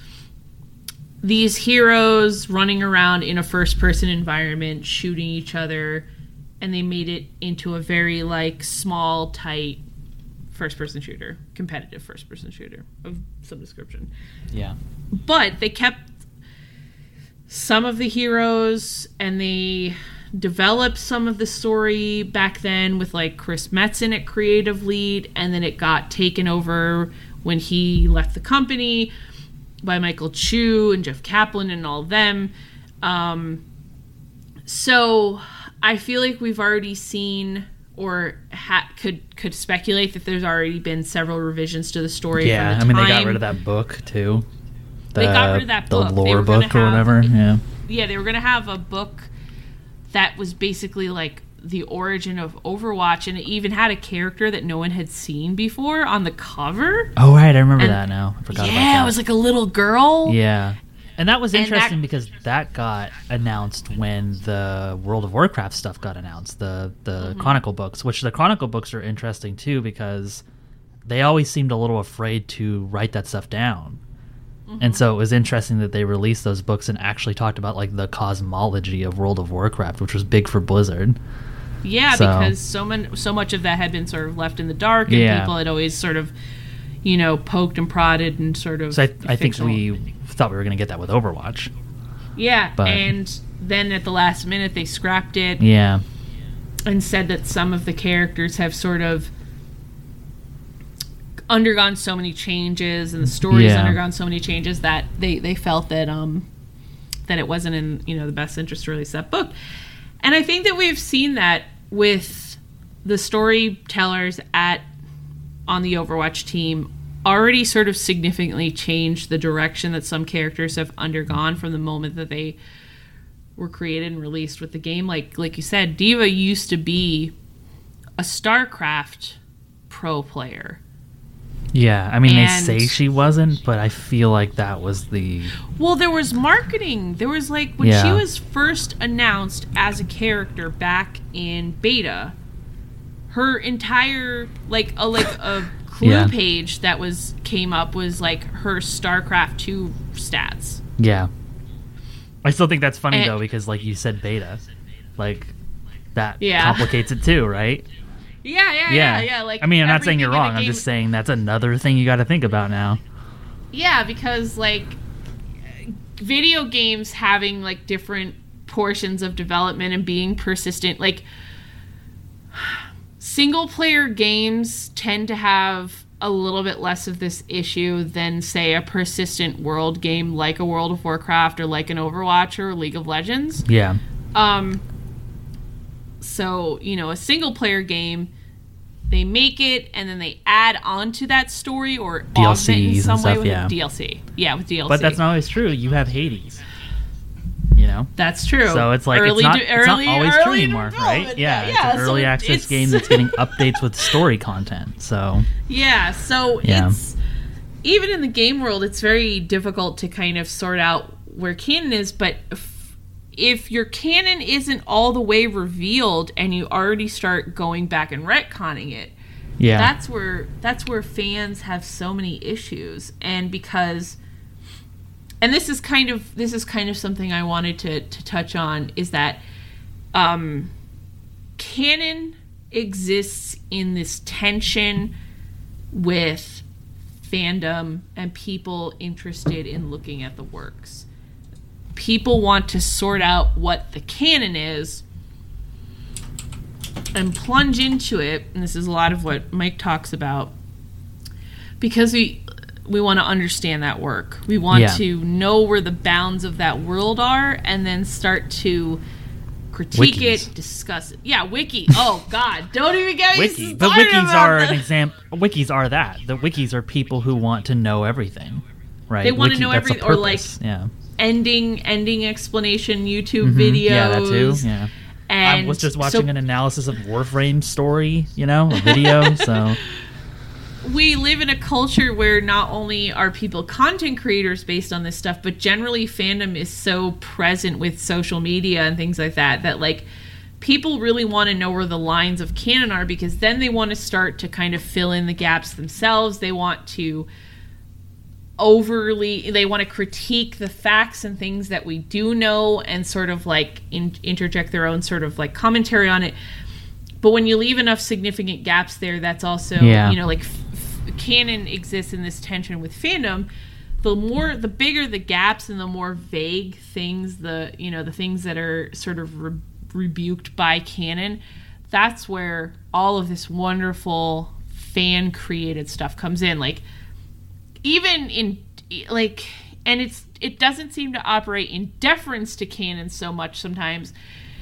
[SPEAKER 1] these heroes running around in a first-person environment shooting each other, and they made it into a very like small, tight first-person shooter, competitive first-person shooter of some description.
[SPEAKER 2] Yeah.
[SPEAKER 1] But they kept some of the heroes, and they developed some of the story back then with, like, Chris Metzen at creative lead, and then it got taken over when he left the company by Michael Chu and Jeff Kaplan and all of them. Um, so I feel like we've already seen or ha- could could speculate that there's already been several revisions to the story.
[SPEAKER 2] Yeah,
[SPEAKER 1] from the
[SPEAKER 2] I mean,
[SPEAKER 1] time.
[SPEAKER 2] they got rid of that book, too. The,
[SPEAKER 1] They got rid of that book.
[SPEAKER 2] The
[SPEAKER 1] They
[SPEAKER 2] lore
[SPEAKER 1] were gonna
[SPEAKER 2] book or
[SPEAKER 1] have-
[SPEAKER 2] whatever, yeah.
[SPEAKER 1] Yeah, they were going to have a book that was basically like the origin of Overwatch, and it even had a character that no one had seen before on the cover.
[SPEAKER 2] Oh, right, I remember
[SPEAKER 1] And-
[SPEAKER 2] that now. I forgot
[SPEAKER 1] yeah,
[SPEAKER 2] about that.
[SPEAKER 1] it was like a little girl.
[SPEAKER 2] Yeah. And that was
[SPEAKER 1] And
[SPEAKER 2] interesting
[SPEAKER 1] that-
[SPEAKER 2] because that got announced when the World of Warcraft stuff got announced, the the
[SPEAKER 1] Mm-hmm.
[SPEAKER 2] Chronicle books, which the Chronicle books are interesting too because they always seemed a little afraid to write that stuff down.
[SPEAKER 1] Mm-hmm.
[SPEAKER 2] And so it was interesting that they released those books and actually talked about like the cosmology of World of Warcraft, which was big for Blizzard.
[SPEAKER 1] Yeah,
[SPEAKER 2] So-
[SPEAKER 1] because so man, so much of that had been sort of left in the dark, and
[SPEAKER 2] Yeah.
[SPEAKER 1] people had always sort of, you know, poked and prodded and sort of.
[SPEAKER 2] So I, I think
[SPEAKER 1] fictional-
[SPEAKER 2] we thought we were going to get that with Overwatch.
[SPEAKER 1] Yeah,
[SPEAKER 2] but-
[SPEAKER 1] and then at the last minute they scrapped it
[SPEAKER 2] Yeah.
[SPEAKER 1] and said that some of the characters have sort of undergone so many changes and the story's
[SPEAKER 2] Yeah.
[SPEAKER 1] undergone so many changes that they, they felt that um that it wasn't in, you know, the best interest to release that book. And I think that we've seen that with the storytellers at on the Overwatch team already sort of significantly changed the direction that some characters have undergone from the moment that they were created and released with the game. Like like you said, D.Va used to be a StarCraft pro player.
[SPEAKER 2] Yeah, I mean,
[SPEAKER 1] And-
[SPEAKER 2] they say she wasn't, but I feel like that was the...
[SPEAKER 1] Well, there was marketing. There was like when
[SPEAKER 2] Yeah.
[SPEAKER 1] she was first announced as a character back in beta, her entire like a like a clue
[SPEAKER 2] Yeah.
[SPEAKER 1] page that was came up was like her StarCraft two stats.
[SPEAKER 2] Yeah. I still think that's funny,
[SPEAKER 1] And-
[SPEAKER 2] though, because, like you said, beta. Like, that
[SPEAKER 1] Yeah.
[SPEAKER 2] complicates it, too, right?
[SPEAKER 1] Yeah, yeah, yeah, yeah. Like
[SPEAKER 2] I mean, I'm not saying
[SPEAKER 1] everything
[SPEAKER 2] you're
[SPEAKER 1] in the
[SPEAKER 2] wrong. I'm
[SPEAKER 1] game-
[SPEAKER 2] just saying that's another thing you got to think about now.
[SPEAKER 1] Yeah, because like video games having like different portions of development and being persistent, like single player games tend to have a little bit less of this issue than say a persistent world game like a World of Warcraft or like an Overwatch or League of Legends.
[SPEAKER 2] Yeah.
[SPEAKER 1] Um, so, you know, a single player game, they make it and then they add on to that story or
[SPEAKER 2] D L Cs
[SPEAKER 1] augment in
[SPEAKER 2] and
[SPEAKER 1] some way
[SPEAKER 2] stuff,
[SPEAKER 1] with
[SPEAKER 2] yeah.
[SPEAKER 1] D L C. Yeah, with D L C.
[SPEAKER 2] But that's not always true. You have Hades. You know?
[SPEAKER 1] That's true.
[SPEAKER 2] So it's like,
[SPEAKER 1] Early
[SPEAKER 2] it's, not,
[SPEAKER 1] de-
[SPEAKER 2] it's not
[SPEAKER 1] early-
[SPEAKER 2] always
[SPEAKER 1] early
[SPEAKER 2] true anymore,
[SPEAKER 1] development,
[SPEAKER 2] right? Yeah,
[SPEAKER 1] yeah,
[SPEAKER 2] it's an
[SPEAKER 1] so
[SPEAKER 2] early
[SPEAKER 1] it-
[SPEAKER 2] access
[SPEAKER 1] it's-
[SPEAKER 2] game that's getting updates with story content, so...
[SPEAKER 1] Yeah, so
[SPEAKER 2] Yeah.
[SPEAKER 1] it's even in the game world, it's very difficult to kind of sort out where canon is. But if, if your canon isn't all the way revealed and you already start going back and retconning it,
[SPEAKER 2] Yeah.
[SPEAKER 1] that's where that's where fans have so many issues. And because, and this is kind of this is kind of something I wanted to to touch on is that um, canon exists in this tension with fandom and people interested in looking at the works. People want to sort out what the canon is and plunge into it, and this is a lot of what Mike talks about, because we we want to understand that work. We want
[SPEAKER 2] Yeah.
[SPEAKER 1] to know where the bounds of that world are and then start to critique
[SPEAKER 2] Wikis.
[SPEAKER 1] it, discuss it. Yeah, wiki. Oh God, don't even get me
[SPEAKER 2] Wiki. The
[SPEAKER 1] started
[SPEAKER 2] wikis
[SPEAKER 1] about
[SPEAKER 2] are
[SPEAKER 1] the-
[SPEAKER 2] an example. Wikis are that. The wikis are people who want to know everything, right?
[SPEAKER 1] They wanna
[SPEAKER 2] Wiki,
[SPEAKER 1] know
[SPEAKER 2] that's a
[SPEAKER 1] every- or, like,
[SPEAKER 2] purpose, yeah,
[SPEAKER 1] ending ending explanation YouTube
[SPEAKER 2] Mhm.
[SPEAKER 1] videos.
[SPEAKER 2] Yeah, that too. Yeah,
[SPEAKER 1] And
[SPEAKER 2] I was just
[SPEAKER 1] so
[SPEAKER 2] watching an analysis of Warframe's story. You know, a video. So
[SPEAKER 1] we live in a culture where not only are people content creators based on this stuff, but generally fandom is so present with social media and things like that that like people really want to know where the lines of canon are, because then they want to start to kind of fill in the gaps themselves. They want to overly they want to critique the facts and things that we do know and sort of like in, interject their own sort of like commentary on it. but when you leave enough significant gaps there, that's also,
[SPEAKER 2] yeah.
[SPEAKER 1] you know, like f- f- canon exists in this tension with fandom. The more, the bigger the gaps and the more vague things, the, you know, the things that are sort of re- rebuked by canon, that's where all of this wonderful fan created stuff comes in. Like, even in, like, and it's, it doesn't seem to operate in deference to canon so much sometimes,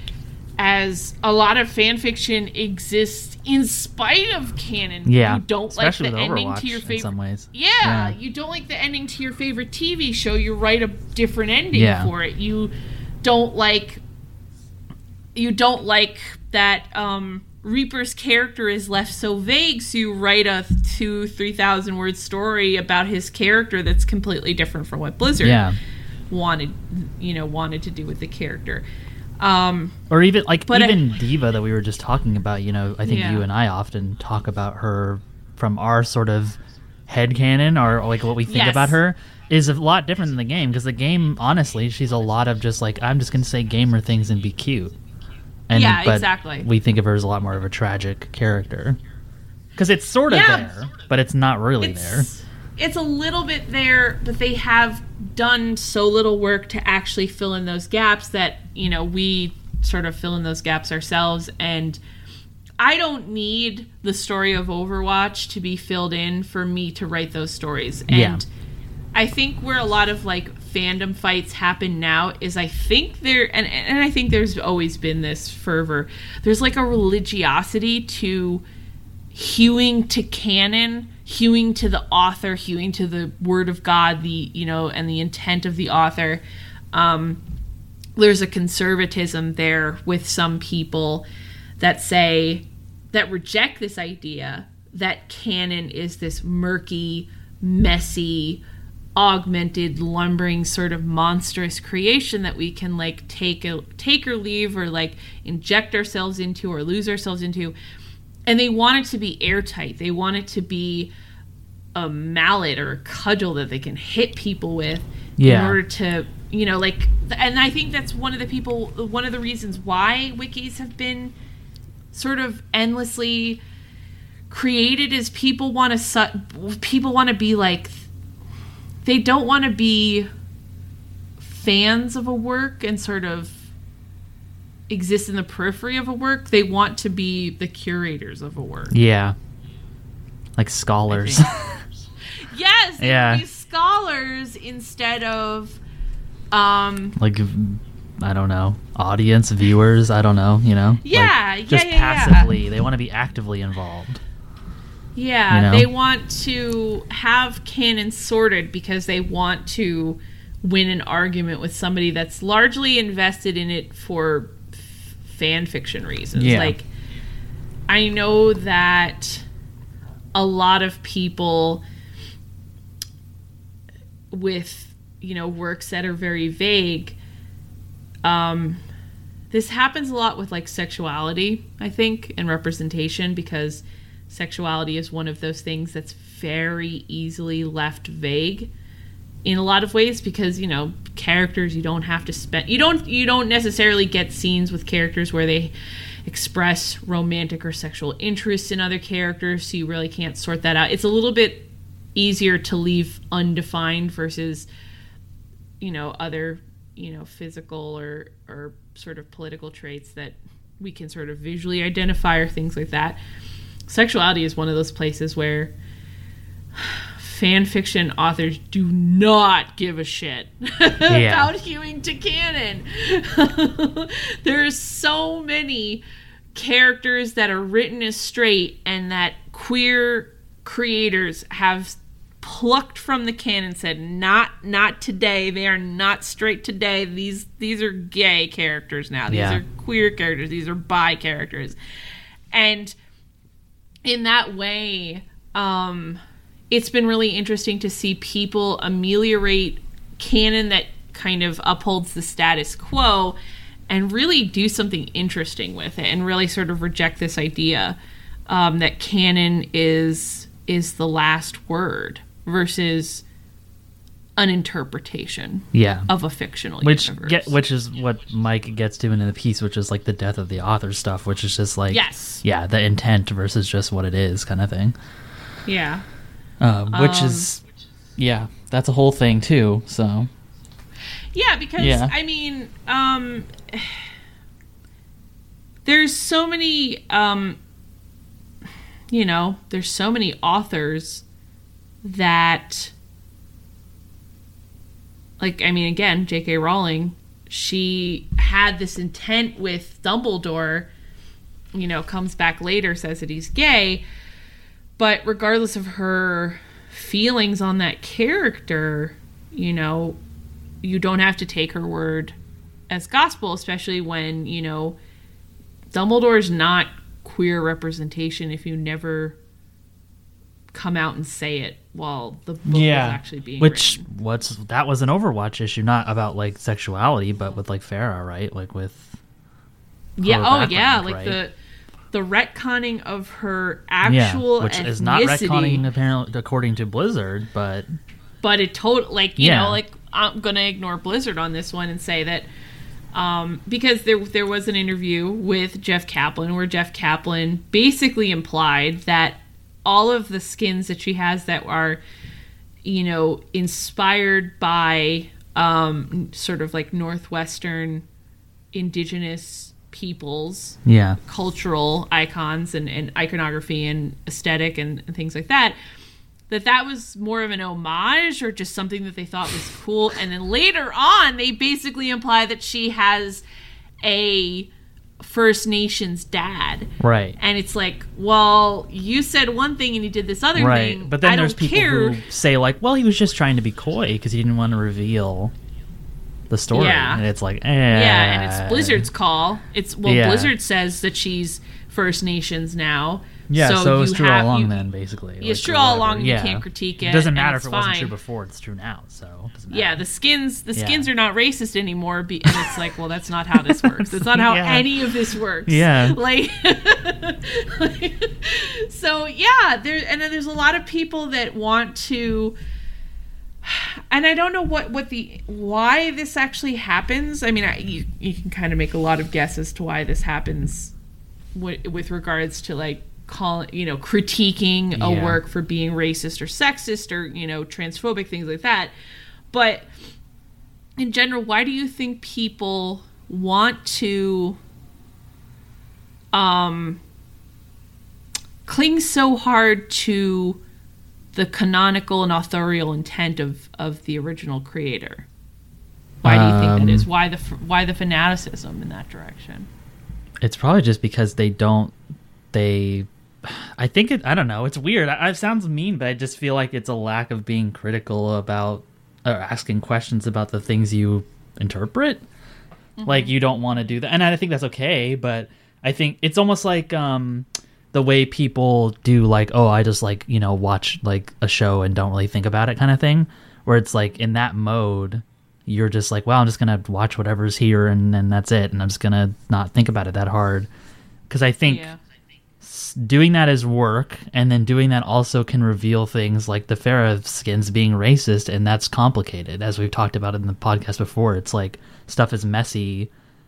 [SPEAKER 1] as a lot of fan fiction exists in spite of canon.
[SPEAKER 2] Yeah,
[SPEAKER 1] you don't
[SPEAKER 2] especially
[SPEAKER 1] like the
[SPEAKER 2] with
[SPEAKER 1] ending
[SPEAKER 2] Overwatch
[SPEAKER 1] to your favorite.
[SPEAKER 2] in some ways.
[SPEAKER 1] Yeah,
[SPEAKER 2] yeah,
[SPEAKER 1] you don't like the ending to your favorite T V show. You write a different ending
[SPEAKER 2] yeah.
[SPEAKER 1] for it. You don't like. You don't like that um, Reaper's character is left so vague, so you write a two, three thousand word story about his character that's completely different from what Blizzard
[SPEAKER 2] yeah.
[SPEAKER 1] wanted, you know, wanted to do with the character. Um,
[SPEAKER 2] or even like
[SPEAKER 1] but
[SPEAKER 2] even
[SPEAKER 1] I,
[SPEAKER 2] Diva that we were just talking about, you know, I think
[SPEAKER 1] yeah.
[SPEAKER 2] you and I often talk about her from our sort of headcanon or like what we think
[SPEAKER 1] yes.
[SPEAKER 2] about her is a lot different than the game, because the game, honestly, she's a lot of just like, I'm just going to say gamer things and be cute. And,
[SPEAKER 1] yeah,
[SPEAKER 2] but
[SPEAKER 1] exactly.
[SPEAKER 2] we think of her as a lot more of a tragic character. Because it's sort of
[SPEAKER 1] yeah.
[SPEAKER 2] there, but it's not really
[SPEAKER 1] it's,
[SPEAKER 2] there.
[SPEAKER 1] It's a little bit there, but they have done so little work to actually fill in those gaps that, you know, we sort of fill in those gaps ourselves. And I don't need the story of Overwatch to be filled in for me to write those stories. And
[SPEAKER 2] yeah.
[SPEAKER 1] I think where a lot of like fandom fights happen now is I think there, and, and I think there's always been this fervor. There's like a religiosity to hewing to canon, hewing to the author, hewing to the word of God, the, you know, and the intent of the author. Um, there's a conservatism there with some people that say, that reject this idea that canon is this murky, messy, augmented, lumbering sort of monstrous creation that we can like take a, take or leave, or like inject ourselves into or lose ourselves into. And they want it to be airtight. They want it to be a mallet or a cudgel that they can hit people with
[SPEAKER 2] yeah.
[SPEAKER 1] in order to, you know, like, and I think that's one of the people, one of the reasons why wikis have been sort of endlessly created is people want to, su- people want to be like, they don't want to be fans of a work and sort of exist in the periphery of a work. They want to be the curators of a work.
[SPEAKER 2] Yeah. Like scholars.
[SPEAKER 1] Yes, they
[SPEAKER 2] yeah.
[SPEAKER 1] be scholars instead of um
[SPEAKER 2] like I don't know, audience, viewers, I don't know, you know?
[SPEAKER 1] Yeah,
[SPEAKER 2] like,
[SPEAKER 1] yeah,
[SPEAKER 2] just
[SPEAKER 1] yeah,
[SPEAKER 2] passively.
[SPEAKER 1] yeah.
[SPEAKER 2] They want to be actively involved.
[SPEAKER 1] Yeah,
[SPEAKER 2] you know?
[SPEAKER 1] They want to have canon sorted because they want to win an argument with somebody that's largely invested in it for f- fan fiction reasons.
[SPEAKER 2] Yeah.
[SPEAKER 1] Like, I know that a lot of people with, you know, works that are very vague, um, this happens a lot with, like, sexuality, I think, and representation, because sexuality is one of those things that's very easily left vague in a lot of ways, because, you know, characters, you don't have to spend, you don't, you don't necessarily get scenes with characters where they express romantic or sexual interest in other characters, so you really can't sort that out. It's a little bit easier to leave undefined versus, you know, other, you know, physical or, or sort of political traits that we can sort of visually identify or things like that. Sexuality is one of those places where fan fiction authors do not give a shit
[SPEAKER 2] yeah.
[SPEAKER 1] about hewing to canon. There's so many characters that are written as straight and that queer creators have plucked from the canon, said not not today, they are not straight today, these these are gay characters now, these
[SPEAKER 2] yeah.
[SPEAKER 1] are queer characters, these are bi characters. And in that way, um, it's been really interesting to see people ameliorate canon that kind of upholds the status quo and really do something interesting with it, and really sort of reject this idea um, that canon is is the last word versus an interpretation
[SPEAKER 2] yeah.
[SPEAKER 1] of a fictional
[SPEAKER 2] which
[SPEAKER 1] universe.
[SPEAKER 2] Get, which is what Mike gets to in the piece, which is like the death of the author stuff, which is just like,
[SPEAKER 1] yes.
[SPEAKER 2] yeah, the intent versus just what it is kind of thing.
[SPEAKER 1] Yeah.
[SPEAKER 2] Um, which
[SPEAKER 1] um,
[SPEAKER 2] is, yeah, that's a whole thing too, so.
[SPEAKER 1] Yeah, because,
[SPEAKER 2] yeah.
[SPEAKER 1] I mean, um, there's so many, um, you know, there's so many authors that, like, I mean, again, J K. Rowling, she had this intent with Dumbledore, you know, comes back later, says that he's gay, but regardless of her feelings on that character, you know, you don't have to take her word as gospel, especially when, you know, Dumbledore's not queer representation if you never come out and say it while the book
[SPEAKER 2] yeah.
[SPEAKER 1] was actually being
[SPEAKER 2] Which
[SPEAKER 1] written.
[SPEAKER 2] what's that was an Overwatch issue, not about like sexuality, but with like Farah, right? Like with
[SPEAKER 1] yeah, oh
[SPEAKER 2] background,
[SPEAKER 1] yeah, like
[SPEAKER 2] right?
[SPEAKER 1] the the retconning of her actual
[SPEAKER 2] yeah, which
[SPEAKER 1] ethnicity,
[SPEAKER 2] is not retconning apparently according to Blizzard, but
[SPEAKER 1] but it total like you
[SPEAKER 2] yeah.
[SPEAKER 1] know like I'm gonna ignore Blizzard on this one and say that um, because there there was an interview with Jeff Kaplan where Jeff Kaplan basically implied that all of the skins that she has that are, you know, inspired by um, sort of like Northwestern indigenous peoples,
[SPEAKER 2] yeah,
[SPEAKER 1] cultural icons and, and iconography and aesthetic and, and things like that, that that was more of an homage or just something that they thought was cool. And then later on, they basically imply that she has a First Nations dad.
[SPEAKER 2] Right.
[SPEAKER 1] And it's like, well, you said one thing and you did this other
[SPEAKER 2] right.
[SPEAKER 1] thing.
[SPEAKER 2] But then
[SPEAKER 1] I
[SPEAKER 2] there's
[SPEAKER 1] don't
[SPEAKER 2] people
[SPEAKER 1] care.
[SPEAKER 2] who say like, well, he was just trying to be coy because he didn't want to reveal the story.
[SPEAKER 1] Yeah.
[SPEAKER 2] And it's like, eh.
[SPEAKER 1] Yeah, and it's Blizzard's call. It's well,
[SPEAKER 2] Yeah.
[SPEAKER 1] Blizzard says that she's First Nations now.
[SPEAKER 2] Yeah, so, so it's
[SPEAKER 1] you
[SPEAKER 2] true
[SPEAKER 1] have,
[SPEAKER 2] all along
[SPEAKER 1] you,
[SPEAKER 2] then, basically.
[SPEAKER 1] It's
[SPEAKER 2] like,
[SPEAKER 1] true
[SPEAKER 2] or
[SPEAKER 1] all
[SPEAKER 2] whatever.
[SPEAKER 1] along.
[SPEAKER 2] Yeah.
[SPEAKER 1] You can't critique it.
[SPEAKER 2] It doesn't matter
[SPEAKER 1] and
[SPEAKER 2] if it
[SPEAKER 1] it's
[SPEAKER 2] wasn't true
[SPEAKER 1] fine.
[SPEAKER 2] before. It's true now, so it doesn't matter.
[SPEAKER 1] Yeah, the skins the
[SPEAKER 2] Yeah.
[SPEAKER 1] skins are not racist anymore, be, and it's like, well, that's not how this works. It's not how
[SPEAKER 2] Yeah.
[SPEAKER 1] any of this works.
[SPEAKER 2] Yeah.
[SPEAKER 1] Like, like so yeah, there and then there's a lot of people that want to, and I don't know what what the why this actually happens. I mean, I, you you can kind of make a lot of guesses to why this happens with, with regards to like call you know critiquing a
[SPEAKER 2] Yeah.
[SPEAKER 1] work for being racist or sexist or you know transphobic, things like that. But in general, why do you think people want to um cling so hard to the canonical and authorial intent of of the original creator? Why do you think
[SPEAKER 2] Um,
[SPEAKER 1] that is? Why the why the fanaticism in that direction?
[SPEAKER 2] It's probably just because they don't, they, I think it, I don't know, it's weird. I, it sounds mean, but I just feel like it's a lack of being critical about, or asking questions about the things you interpret. Mm-hmm. Like, you don't want to do that. And I think that's okay, but I think it's almost like um, the way people do, like, oh, I just, like, you know, watch, like, a show and don't really think about it kind of thing. Where it's, like, in that mode, you're just like, well, I'm just going to watch whatever's here and then that's it. And I'm just going to not think about it that hard. Because I think
[SPEAKER 1] Yeah.
[SPEAKER 2] s- doing that is work, and then doing that also can reveal things like the Farah skins being racist, and that's complicated. As we've talked about in the podcast before, it's like stuff is messy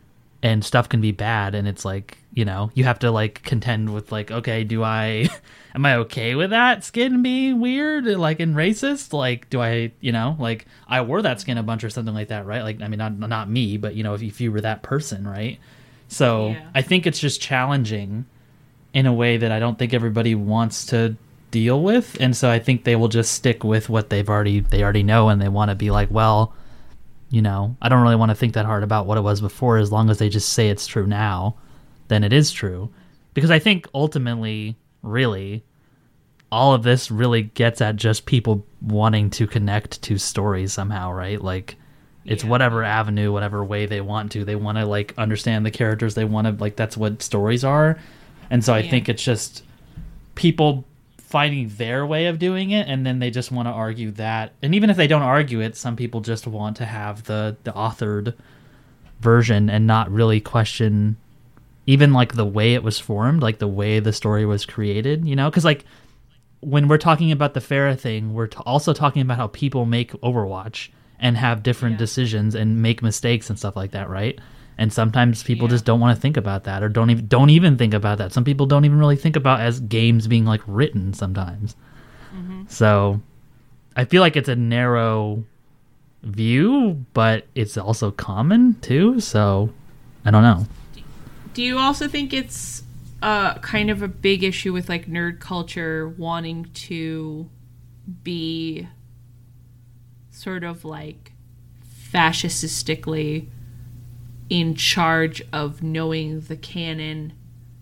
[SPEAKER 2] and stuff can be bad, and it's like, you know, you have to like contend with like, okay, do I, am I okay with that skin being weird, like, and racist? Like, do I, you know, like, I wore that skin a bunch or something like that, right? Like, I mean, not not me, but, you know, if, if you were that person, right? So
[SPEAKER 1] Yeah.
[SPEAKER 2] I think it's just challenging in a way that I don't think everybody wants to deal with, and so I think they will just stick with what they've already they already know, and they want to be like, well, you know, I don't really want to think that hard about what it was before, as long as they just say it's true now, then it is true. Because I think ultimately, really, all of this really gets at just people wanting to connect to stories somehow, right? Like, it's
[SPEAKER 1] Yeah.
[SPEAKER 2] whatever avenue, whatever way they want to. They want to, like, understand the characters. They want to, like, that's what stories are. And so I
[SPEAKER 1] Yeah.
[SPEAKER 2] think it's just people finding their way of doing it, and then they just want to argue that. And even if they don't argue it, some people just want to have the, the authored version and not really question even, like, the way it was formed, like, the way the story was created, you know? Because, like, when we're talking about the Pharah thing, we're t- also talking about how people make Overwatch and have different
[SPEAKER 1] Yeah.
[SPEAKER 2] decisions and make mistakes and stuff like that, right? And sometimes people
[SPEAKER 1] Yeah.
[SPEAKER 2] just don't want to think about that, or don't even don't even think about that. Some people don't even really think about as games being like written sometimes. Mm-hmm. So I feel like it's a narrow view, but it's also common too. So I don't know.
[SPEAKER 1] Do you also think it's uh, kind of a big issue with like nerd culture wanting to be sort of like fascistically in charge of knowing the canon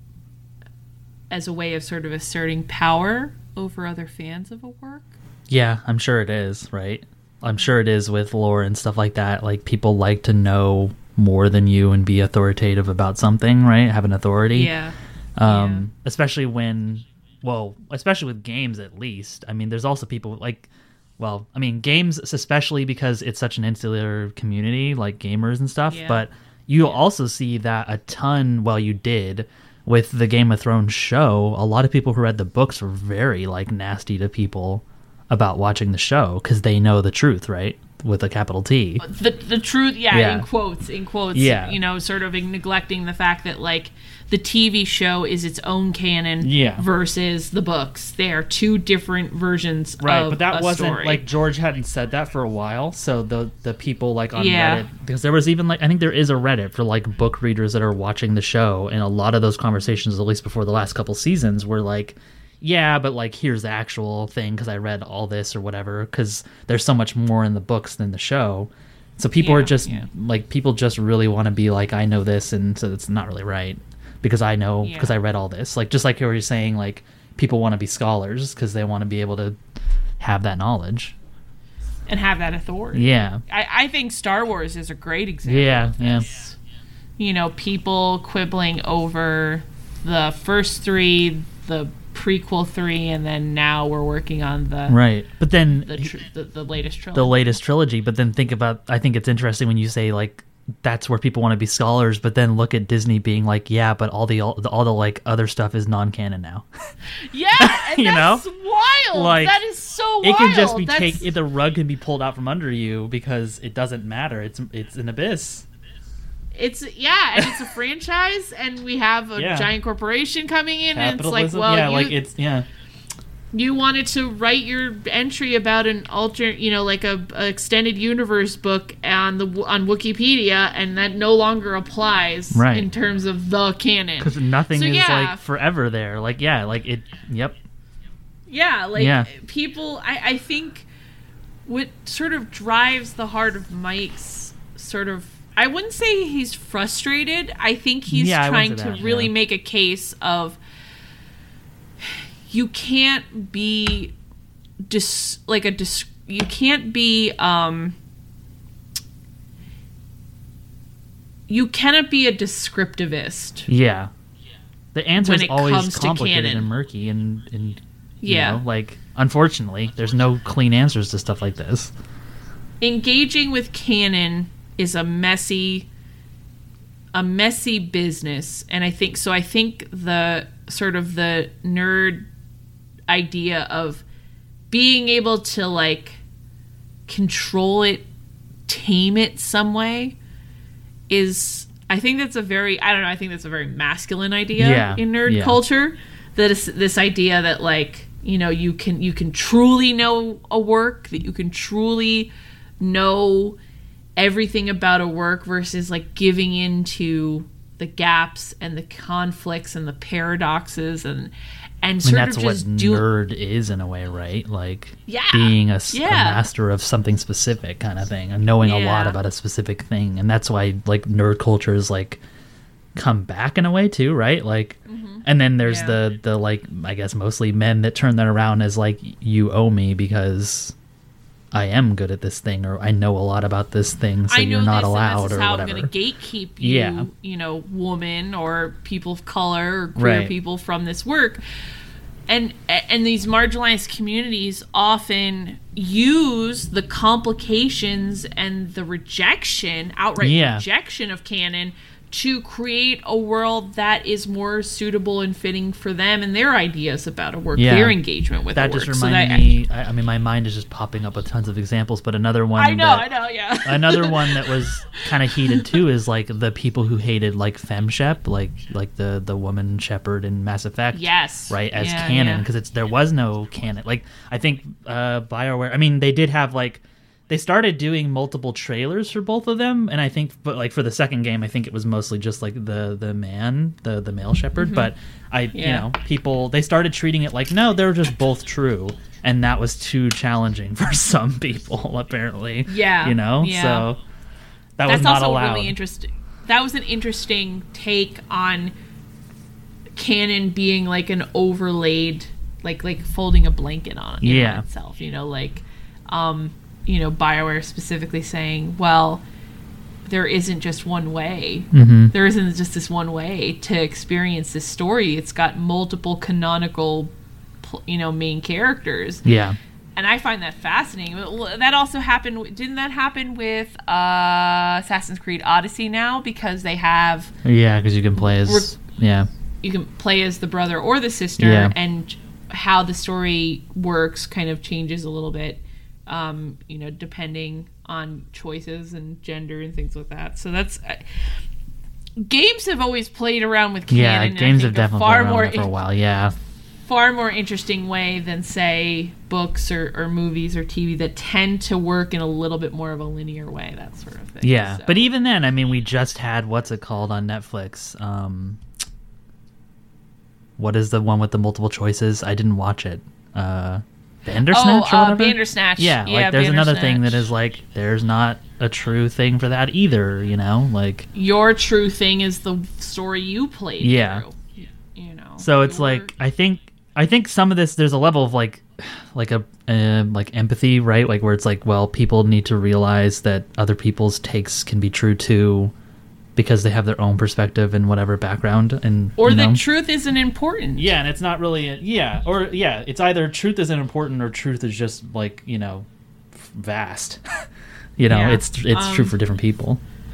[SPEAKER 1] as a way of sort of asserting power over other fans of a work?
[SPEAKER 2] Yeah, I'm sure it is, right? I'm sure it is with lore and stuff like that. Like, people like to know more than you and be authoritative about something, right? Have an authority.
[SPEAKER 1] Yeah.
[SPEAKER 2] Um, yeah. Especially when, well, especially with games at least. I mean, there's also people like, well, I mean, games especially because it's such an insular community, like gamers and stuff.
[SPEAKER 1] Yeah.
[SPEAKER 2] But you yeah. also see that a ton, well, you did with the Game of Thrones show. A lot of people who read the books were very like nasty to people about watching the show because they know the truth, right? With a capital T.
[SPEAKER 1] The the truth, yeah,
[SPEAKER 2] Yeah.
[SPEAKER 1] in quotes, in quotes.
[SPEAKER 2] Yeah.
[SPEAKER 1] You know, sort of neglecting the fact that like the T V show is its own canon
[SPEAKER 2] Yeah.
[SPEAKER 1] versus the books. They are two different versions
[SPEAKER 2] Right,
[SPEAKER 1] of
[SPEAKER 2] but that
[SPEAKER 1] a
[SPEAKER 2] wasn't
[SPEAKER 1] story.
[SPEAKER 2] like George hadn't said that for a while, so the the people like on
[SPEAKER 1] Yeah.
[SPEAKER 2] Reddit, because there was even like I think there is a Reddit for like book readers that are watching the show, and a lot of those conversations, at least before the last couple seasons, were like, yeah, but like here's the actual thing because I read all this or whatever, because there's so much more in the books than the show. So people
[SPEAKER 1] Yeah,
[SPEAKER 2] are just
[SPEAKER 1] yeah.
[SPEAKER 2] like people just really want to be like, I know this, and so it's not really right because I know
[SPEAKER 1] Yeah.
[SPEAKER 2] because I read all this. Like just like you were saying, like people want to be scholars because they want to be able to have that knowledge
[SPEAKER 1] and have that authority.
[SPEAKER 2] Yeah.
[SPEAKER 1] I, I think Star Wars is a great example.
[SPEAKER 2] Yeah,
[SPEAKER 1] of
[SPEAKER 2] yeah.
[SPEAKER 1] this. You know, people quibbling over the first three, the prequel three, and then now we're working on the
[SPEAKER 2] Right. But then
[SPEAKER 1] the, tr- the the latest trilogy.
[SPEAKER 2] the latest trilogy, but then think about I think it's interesting when you say like that's where people want to be scholars, but then look at Disney being like, yeah, but all the all the, all the like other stuff is non-canon now.
[SPEAKER 1] Yeah, and
[SPEAKER 2] You
[SPEAKER 1] that's
[SPEAKER 2] know?
[SPEAKER 1] wild.
[SPEAKER 2] Like,
[SPEAKER 1] that is so wild.
[SPEAKER 2] It can just be
[SPEAKER 1] That's-
[SPEAKER 2] take the rug can be pulled out from under you because it doesn't matter. It's it's an abyss.
[SPEAKER 1] It's yeah, and it's a franchise, and we have a
[SPEAKER 2] Yeah.
[SPEAKER 1] giant corporation coming in, and it's like,
[SPEAKER 2] Capitalism,
[SPEAKER 1] well,
[SPEAKER 2] yeah,
[SPEAKER 1] you,
[SPEAKER 2] like it's yeah.
[SPEAKER 1] you wanted to write your entry about an alter, you know, like a, a extended universe book on the on Wikipedia, and that no longer applies
[SPEAKER 2] Right.
[SPEAKER 1] in terms of the canon.
[SPEAKER 2] Because nothing
[SPEAKER 1] So,
[SPEAKER 2] is
[SPEAKER 1] yeah.
[SPEAKER 2] like forever there. Like yeah, like it. Yep.
[SPEAKER 1] Yeah, like
[SPEAKER 2] Yeah.
[SPEAKER 1] people, I, I think what sort of drives the heart of Mike's sort of, I wouldn't say he's frustrated. I think he's
[SPEAKER 2] Yeah, I
[SPEAKER 1] trying
[SPEAKER 2] wouldn't
[SPEAKER 1] to
[SPEAKER 2] say that,
[SPEAKER 1] really
[SPEAKER 2] yeah.
[SPEAKER 1] make a case of you can't be dis, like a dis, you can't be um you cannot be a descriptivist.
[SPEAKER 2] Yeah. The answer
[SPEAKER 1] When
[SPEAKER 2] is
[SPEAKER 1] it
[SPEAKER 2] always
[SPEAKER 1] comes to
[SPEAKER 2] complicated
[SPEAKER 1] canon.
[SPEAKER 2] and murky, and and you
[SPEAKER 1] Yeah.
[SPEAKER 2] know, like unfortunately, there's no clean answers to stuff like this.
[SPEAKER 1] Engaging with canon is a messy a messy business, and I think so I think the sort of the nerd idea of being able to like control it, tame it some way is, I think that's a very, I don't know, I think that's a very masculine idea
[SPEAKER 2] Yeah,
[SPEAKER 1] in nerd
[SPEAKER 2] yeah.
[SPEAKER 1] culture. That is this idea that like, you know, you can you can truly know a work, that you can truly know everything about a work versus like giving into the gaps and the conflicts and the paradoxes and and
[SPEAKER 2] And
[SPEAKER 1] sort
[SPEAKER 2] that's
[SPEAKER 1] of
[SPEAKER 2] what
[SPEAKER 1] just do
[SPEAKER 2] nerd is in a way, right? Like
[SPEAKER 1] Yeah,
[SPEAKER 2] being a, s- a
[SPEAKER 1] yeah.
[SPEAKER 2] master of something specific kind of thing, and knowing a lot
[SPEAKER 1] Yeah.
[SPEAKER 2] about a specific thing. And that's why like nerd culture is like come back in a way too, right? Like and then there's
[SPEAKER 1] Mm-hmm. Yeah.
[SPEAKER 2] the the like I guess mostly men that turn that around as like you owe me because I am good at this thing, or I know a lot about this thing, so
[SPEAKER 1] I know
[SPEAKER 2] you're not
[SPEAKER 1] this, and
[SPEAKER 2] allowed
[SPEAKER 1] this is
[SPEAKER 2] or
[SPEAKER 1] how
[SPEAKER 2] whatever.
[SPEAKER 1] I'm going to gatekeep you,
[SPEAKER 2] Yeah.
[SPEAKER 1] you know, woman or people of color or queer
[SPEAKER 2] Right.
[SPEAKER 1] people from this work. And and these marginalized communities often use the complications and the rejection, outright
[SPEAKER 2] Yeah.
[SPEAKER 1] rejection of canon to create a world that is more suitable and fitting for them and their ideas about a work,
[SPEAKER 2] Yeah.
[SPEAKER 1] their engagement with
[SPEAKER 2] That
[SPEAKER 1] the
[SPEAKER 2] just
[SPEAKER 1] work. So
[SPEAKER 2] reminded
[SPEAKER 1] that-
[SPEAKER 2] me. I, I mean, my mind is just popping up with tons of examples, but another one.
[SPEAKER 1] I know,
[SPEAKER 2] that,
[SPEAKER 1] I know, yeah.
[SPEAKER 2] another one that was kind of heated too is like the people who hated like FemShep, like like the the woman shepherd in Mass Effect.
[SPEAKER 1] Yes.
[SPEAKER 2] Right, as
[SPEAKER 1] Yeah,
[SPEAKER 2] canon,
[SPEAKER 1] yeah.
[SPEAKER 2] because it's there was no canon. Like I think uh BioWare. I mean, they did have like. They started doing multiple trailers for both of them, and I think, but like for the second game, I think it was mostly just like the the man, the the male shepherd.
[SPEAKER 1] Mm-hmm.
[SPEAKER 2] But I, you
[SPEAKER 1] Yeah.
[SPEAKER 2] know, people they started treating it like no, they're just both true, and that was too challenging for some people apparently.
[SPEAKER 1] Yeah,
[SPEAKER 2] you know,
[SPEAKER 1] yeah.
[SPEAKER 2] so that
[SPEAKER 1] That's
[SPEAKER 2] was not
[SPEAKER 1] also
[SPEAKER 2] allowed.
[SPEAKER 1] really interesting. That was an interesting take on canon being like an overlaid, like like folding a blanket on, it
[SPEAKER 2] Yeah.
[SPEAKER 1] on itself. You know, like, um, you know, BioWare specifically saying, well, there isn't just one way.
[SPEAKER 2] Mm-hmm.
[SPEAKER 1] There isn't just this one way to experience this story. It's got multiple canonical, pl- you know, main characters.
[SPEAKER 2] Yeah,
[SPEAKER 1] And I find that fascinating. Well, that also happened. Didn't that happen with uh, Assassin's Creed Odyssey now? Because they have,
[SPEAKER 2] yeah, because you can play as
[SPEAKER 1] We're-
[SPEAKER 2] yeah,
[SPEAKER 1] you can play as the brother or the sister,
[SPEAKER 2] Yeah.
[SPEAKER 1] and how the story works kind of changes a little bit, um, you know, depending on choices and gender and things like that. So that's uh, games have always played around with canon.
[SPEAKER 2] yeah.
[SPEAKER 1] in, I
[SPEAKER 2] Games
[SPEAKER 1] think,
[SPEAKER 2] have
[SPEAKER 1] a
[SPEAKER 2] definitely
[SPEAKER 1] far
[SPEAKER 2] been around
[SPEAKER 1] more
[SPEAKER 2] there for a while. Yeah,
[SPEAKER 1] far more interesting way than, say, books or, or movies or T V that tend to work in a little bit more of a linear way, that sort of thing.
[SPEAKER 2] yeah.
[SPEAKER 1] So-
[SPEAKER 2] But even then, I mean, we just had what's it called on Netflix? Um, what is the one with the multiple choices? I didn't watch it. Uh, Bandersnatch
[SPEAKER 1] oh,
[SPEAKER 2] or
[SPEAKER 1] uh,
[SPEAKER 2] whatever.
[SPEAKER 1] Bandersnatch.
[SPEAKER 2] Yeah,
[SPEAKER 1] yeah,
[SPEAKER 2] like there's another thing that
[SPEAKER 1] Bandersnatch.
[SPEAKER 2] is like there's not a true thing for that either. You know, like
[SPEAKER 1] Your true thing is the story you played
[SPEAKER 2] Yeah.
[SPEAKER 1] through. You know.
[SPEAKER 2] so it's
[SPEAKER 1] Your-
[SPEAKER 2] like I think I think some of this there's a level of like like a uh, like empathy, right? Like where it's like, well, people need to realize that other people's takes can be true too, because they have their own perspective and whatever background, and
[SPEAKER 1] or
[SPEAKER 2] you
[SPEAKER 1] the
[SPEAKER 2] know?
[SPEAKER 1] truth isn't important.
[SPEAKER 2] Yeah, and it's not really a, yeah, or yeah, it's either truth isn't important or truth is just like, you know, vast. you know,
[SPEAKER 1] Yeah.
[SPEAKER 2] it's it's
[SPEAKER 1] Um,
[SPEAKER 2] true for different people.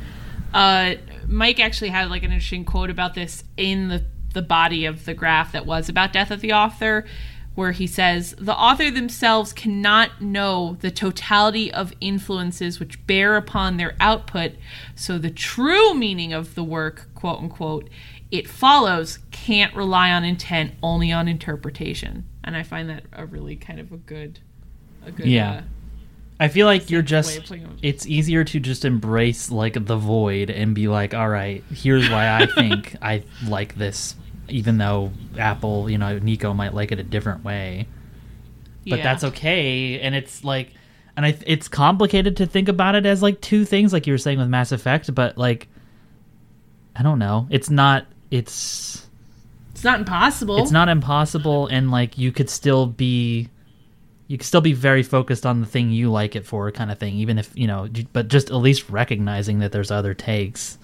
[SPEAKER 1] Uh, Mike actually had like an interesting quote about this in the the body of the graph that was about Death of the Author, where he says, the author themselves cannot know the totality of influences which bear upon their output, so the true meaning of the work, quote unquote, it follows, can't rely on intent, only on interpretation. And I find that a really kind of a good, a good,
[SPEAKER 2] Yeah.
[SPEAKER 1] uh,
[SPEAKER 2] I feel like you're
[SPEAKER 1] way
[SPEAKER 2] just
[SPEAKER 1] of putting it.
[SPEAKER 2] it's easier to just embrace like the void and be like, all right, here's why I think I like this, even though Apple, you know, Nico might like it a different way. But
[SPEAKER 1] yeah.
[SPEAKER 2] that's okay, and it's like, and I it's complicated to think about it as like two things, like you were saying with Mass Effect, but like, I don't know, it's not, it's
[SPEAKER 1] It's not impossible.
[SPEAKER 2] it's not impossible, and like you could still be, you could still be very focused on the thing you like it for, kind of thing, even if you know, but just at least recognizing that there's other takes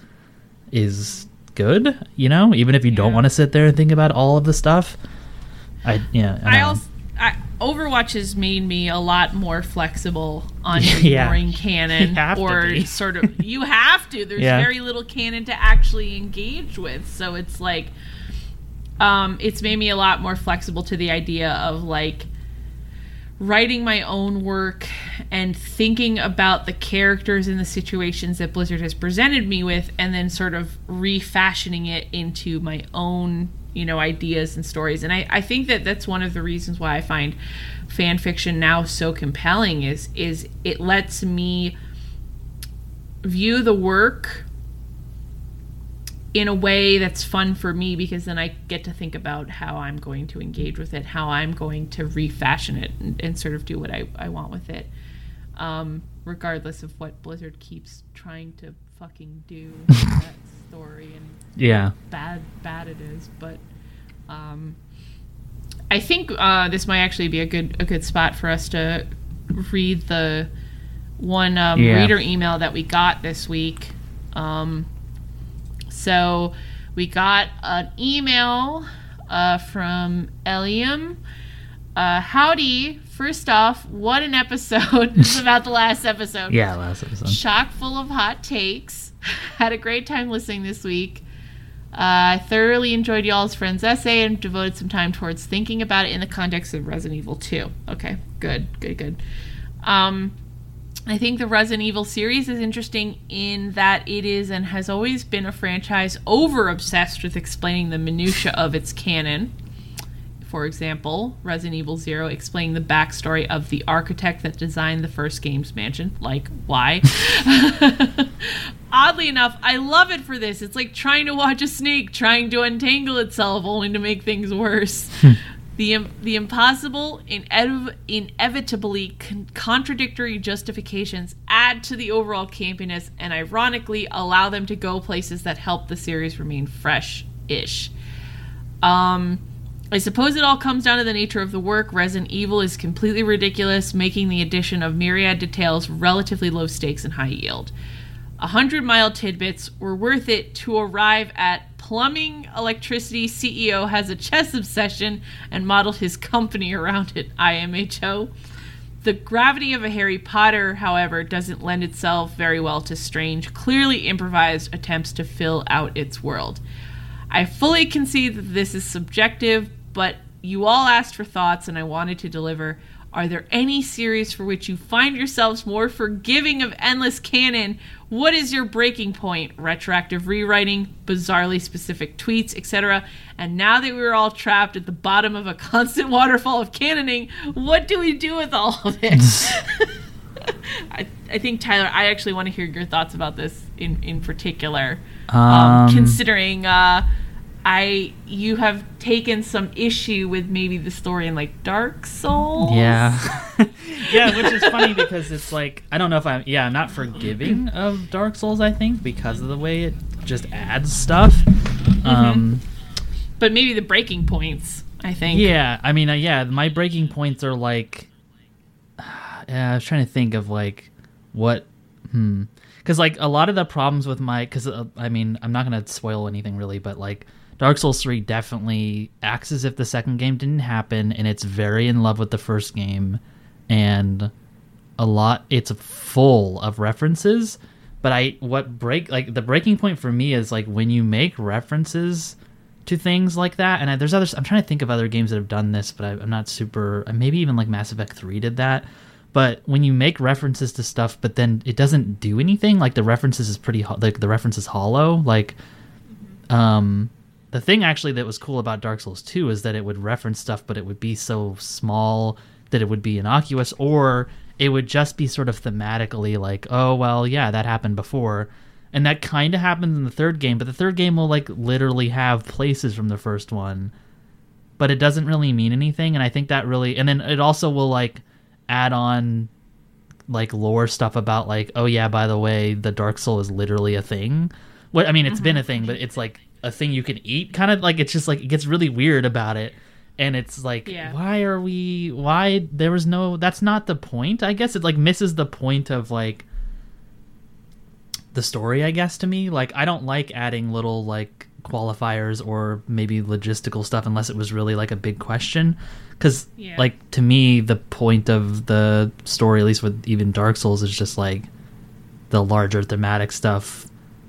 [SPEAKER 2] is good, you know, even if you don't
[SPEAKER 1] Yeah.
[SPEAKER 2] want to sit there and think about all of the stuff. I yeah, I,
[SPEAKER 1] I
[SPEAKER 2] don't know.
[SPEAKER 1] also I, Overwatch has made me a lot more flexible on
[SPEAKER 2] Yeah.
[SPEAKER 1] ignoring canon,
[SPEAKER 2] You have to
[SPEAKER 1] or
[SPEAKER 2] be.
[SPEAKER 1] sort of you have to. There's
[SPEAKER 2] Yeah.
[SPEAKER 1] very little canon to actually engage with, so it's like um, it's made me a lot more flexible to the idea of like writing my own work and thinking about the characters and the situations that Blizzard has presented me with, and then sort of refashioning it into my own, you know, ideas and stories. And I, I think that that's one of the reasons why I find fan fiction now so compelling is is it lets me view the work in a way that's fun for me, because then I get to think about how I'm going to engage with it, how I'm going to refashion it and, and sort of do what I, I want with it, um, regardless of what Blizzard keeps trying to fucking do with that story and
[SPEAKER 2] Yeah.
[SPEAKER 1] bad bad it is. But um, I think uh, this might actually be a good a good spot for us to read the one um,
[SPEAKER 2] Yeah.
[SPEAKER 1] reader email that we got this week. Um, so we got an email uh, from Eliam, Uh, howdy. First off, what an episode. This is about the last episode.
[SPEAKER 2] Yeah, last episode.
[SPEAKER 1] Chock full of hot takes. Had a great time listening this week. Uh, I thoroughly enjoyed y'all's friend's essay and devoted some time towards thinking about it in the context of Resident Evil two. Okay, good, good, good. Um, I think the Resident Evil series is interesting in that it is and has always been a franchise over-obsessed with explaining the minutiae of its canon. For example, Resident Evil Zero explaining the backstory of the architect that designed the first game's mansion. Like, why? Oddly enough, I love it for this. It's like trying to watch a snake trying to untangle itself only to make things worse. the the impossible, inev- inevitably con- contradictory justifications add to the overall campiness and ironically allow them to go places that help the series remain fresh-ish. Um... I suppose it all comes down to the nature of the work. Resident Evil is completely ridiculous, making the addition of myriad details relatively low stakes and high yield. A hundred mile tidbits were worth it to arrive at plumbing electricity C E O has a chess obsession and modeled his company around it, I M H O. The gravity of a Harry Potter, however, doesn't lend itself very well to strange, clearly improvised attempts to fill out its world. I fully concede that this is subjective, but you all asked for thoughts and I wanted to deliver. Are there any series for which you find yourselves more forgiving of endless canon? What is your breaking point? Retroactive rewriting, bizarrely specific tweets, et cetera. And now that we're all trapped at the bottom of a constant waterfall of canoning, what do we do with all of it? I, I think, Tyler, I actually want to hear your thoughts about this in, in particular. Um, um, considering... Uh, I you have taken some issue with maybe the story in like Dark Souls.
[SPEAKER 2] Yeah. Yeah, which is funny because it's like I don't know if I'm yeah, I'm not forgiving of Dark Souls, I think, because of the way it just adds stuff. Mm-hmm. Um
[SPEAKER 1] but maybe the breaking points, I think.
[SPEAKER 2] Yeah, I mean uh, yeah, my breaking points are like uh, yeah, I was trying to think of like what hmm cuz like a lot of the problems with my cuz uh, I mean, I'm not going to spoil anything really, but like Dark Souls three definitely acts as if the second game didn't happen, and it's very in love with the first game, and a lot it's full of references. But I what break like the breaking point for me is like when you make references to things like that, and I, there's others. I'm trying to think of other games that have done this, but I, I'm not super. Maybe even like Mass Effect three did that. But when you make references to stuff, but then it doesn't do anything, like the references is pretty like the reference is hollow, like um. The thing actually that was cool about Dark Souls two is that it would reference stuff, but it would be so small that it would be innocuous, or it would just be sort of thematically like, oh, well, yeah, that happened before. And that kind of happened in the third game, but the third game will like literally have places from the first one, but it doesn't really mean anything. And I think that really, and then it also will like add on like lore stuff about like, oh yeah, by the way, the Dark Soul is literally a thing. What I mean, it's mm-hmm. been a thing, but it's like a thing you can eat, kind of like it's just like it gets really weird about it, and it's like yeah. why are we why there was no that's not the point. I guess it like misses the point of like the story, I guess, to me. Like I don't like adding little like qualifiers or maybe logistical stuff unless it was really like a big question, because yeah. like to me the point of the story, at least with even Dark Souls, is just like the larger thematic stuff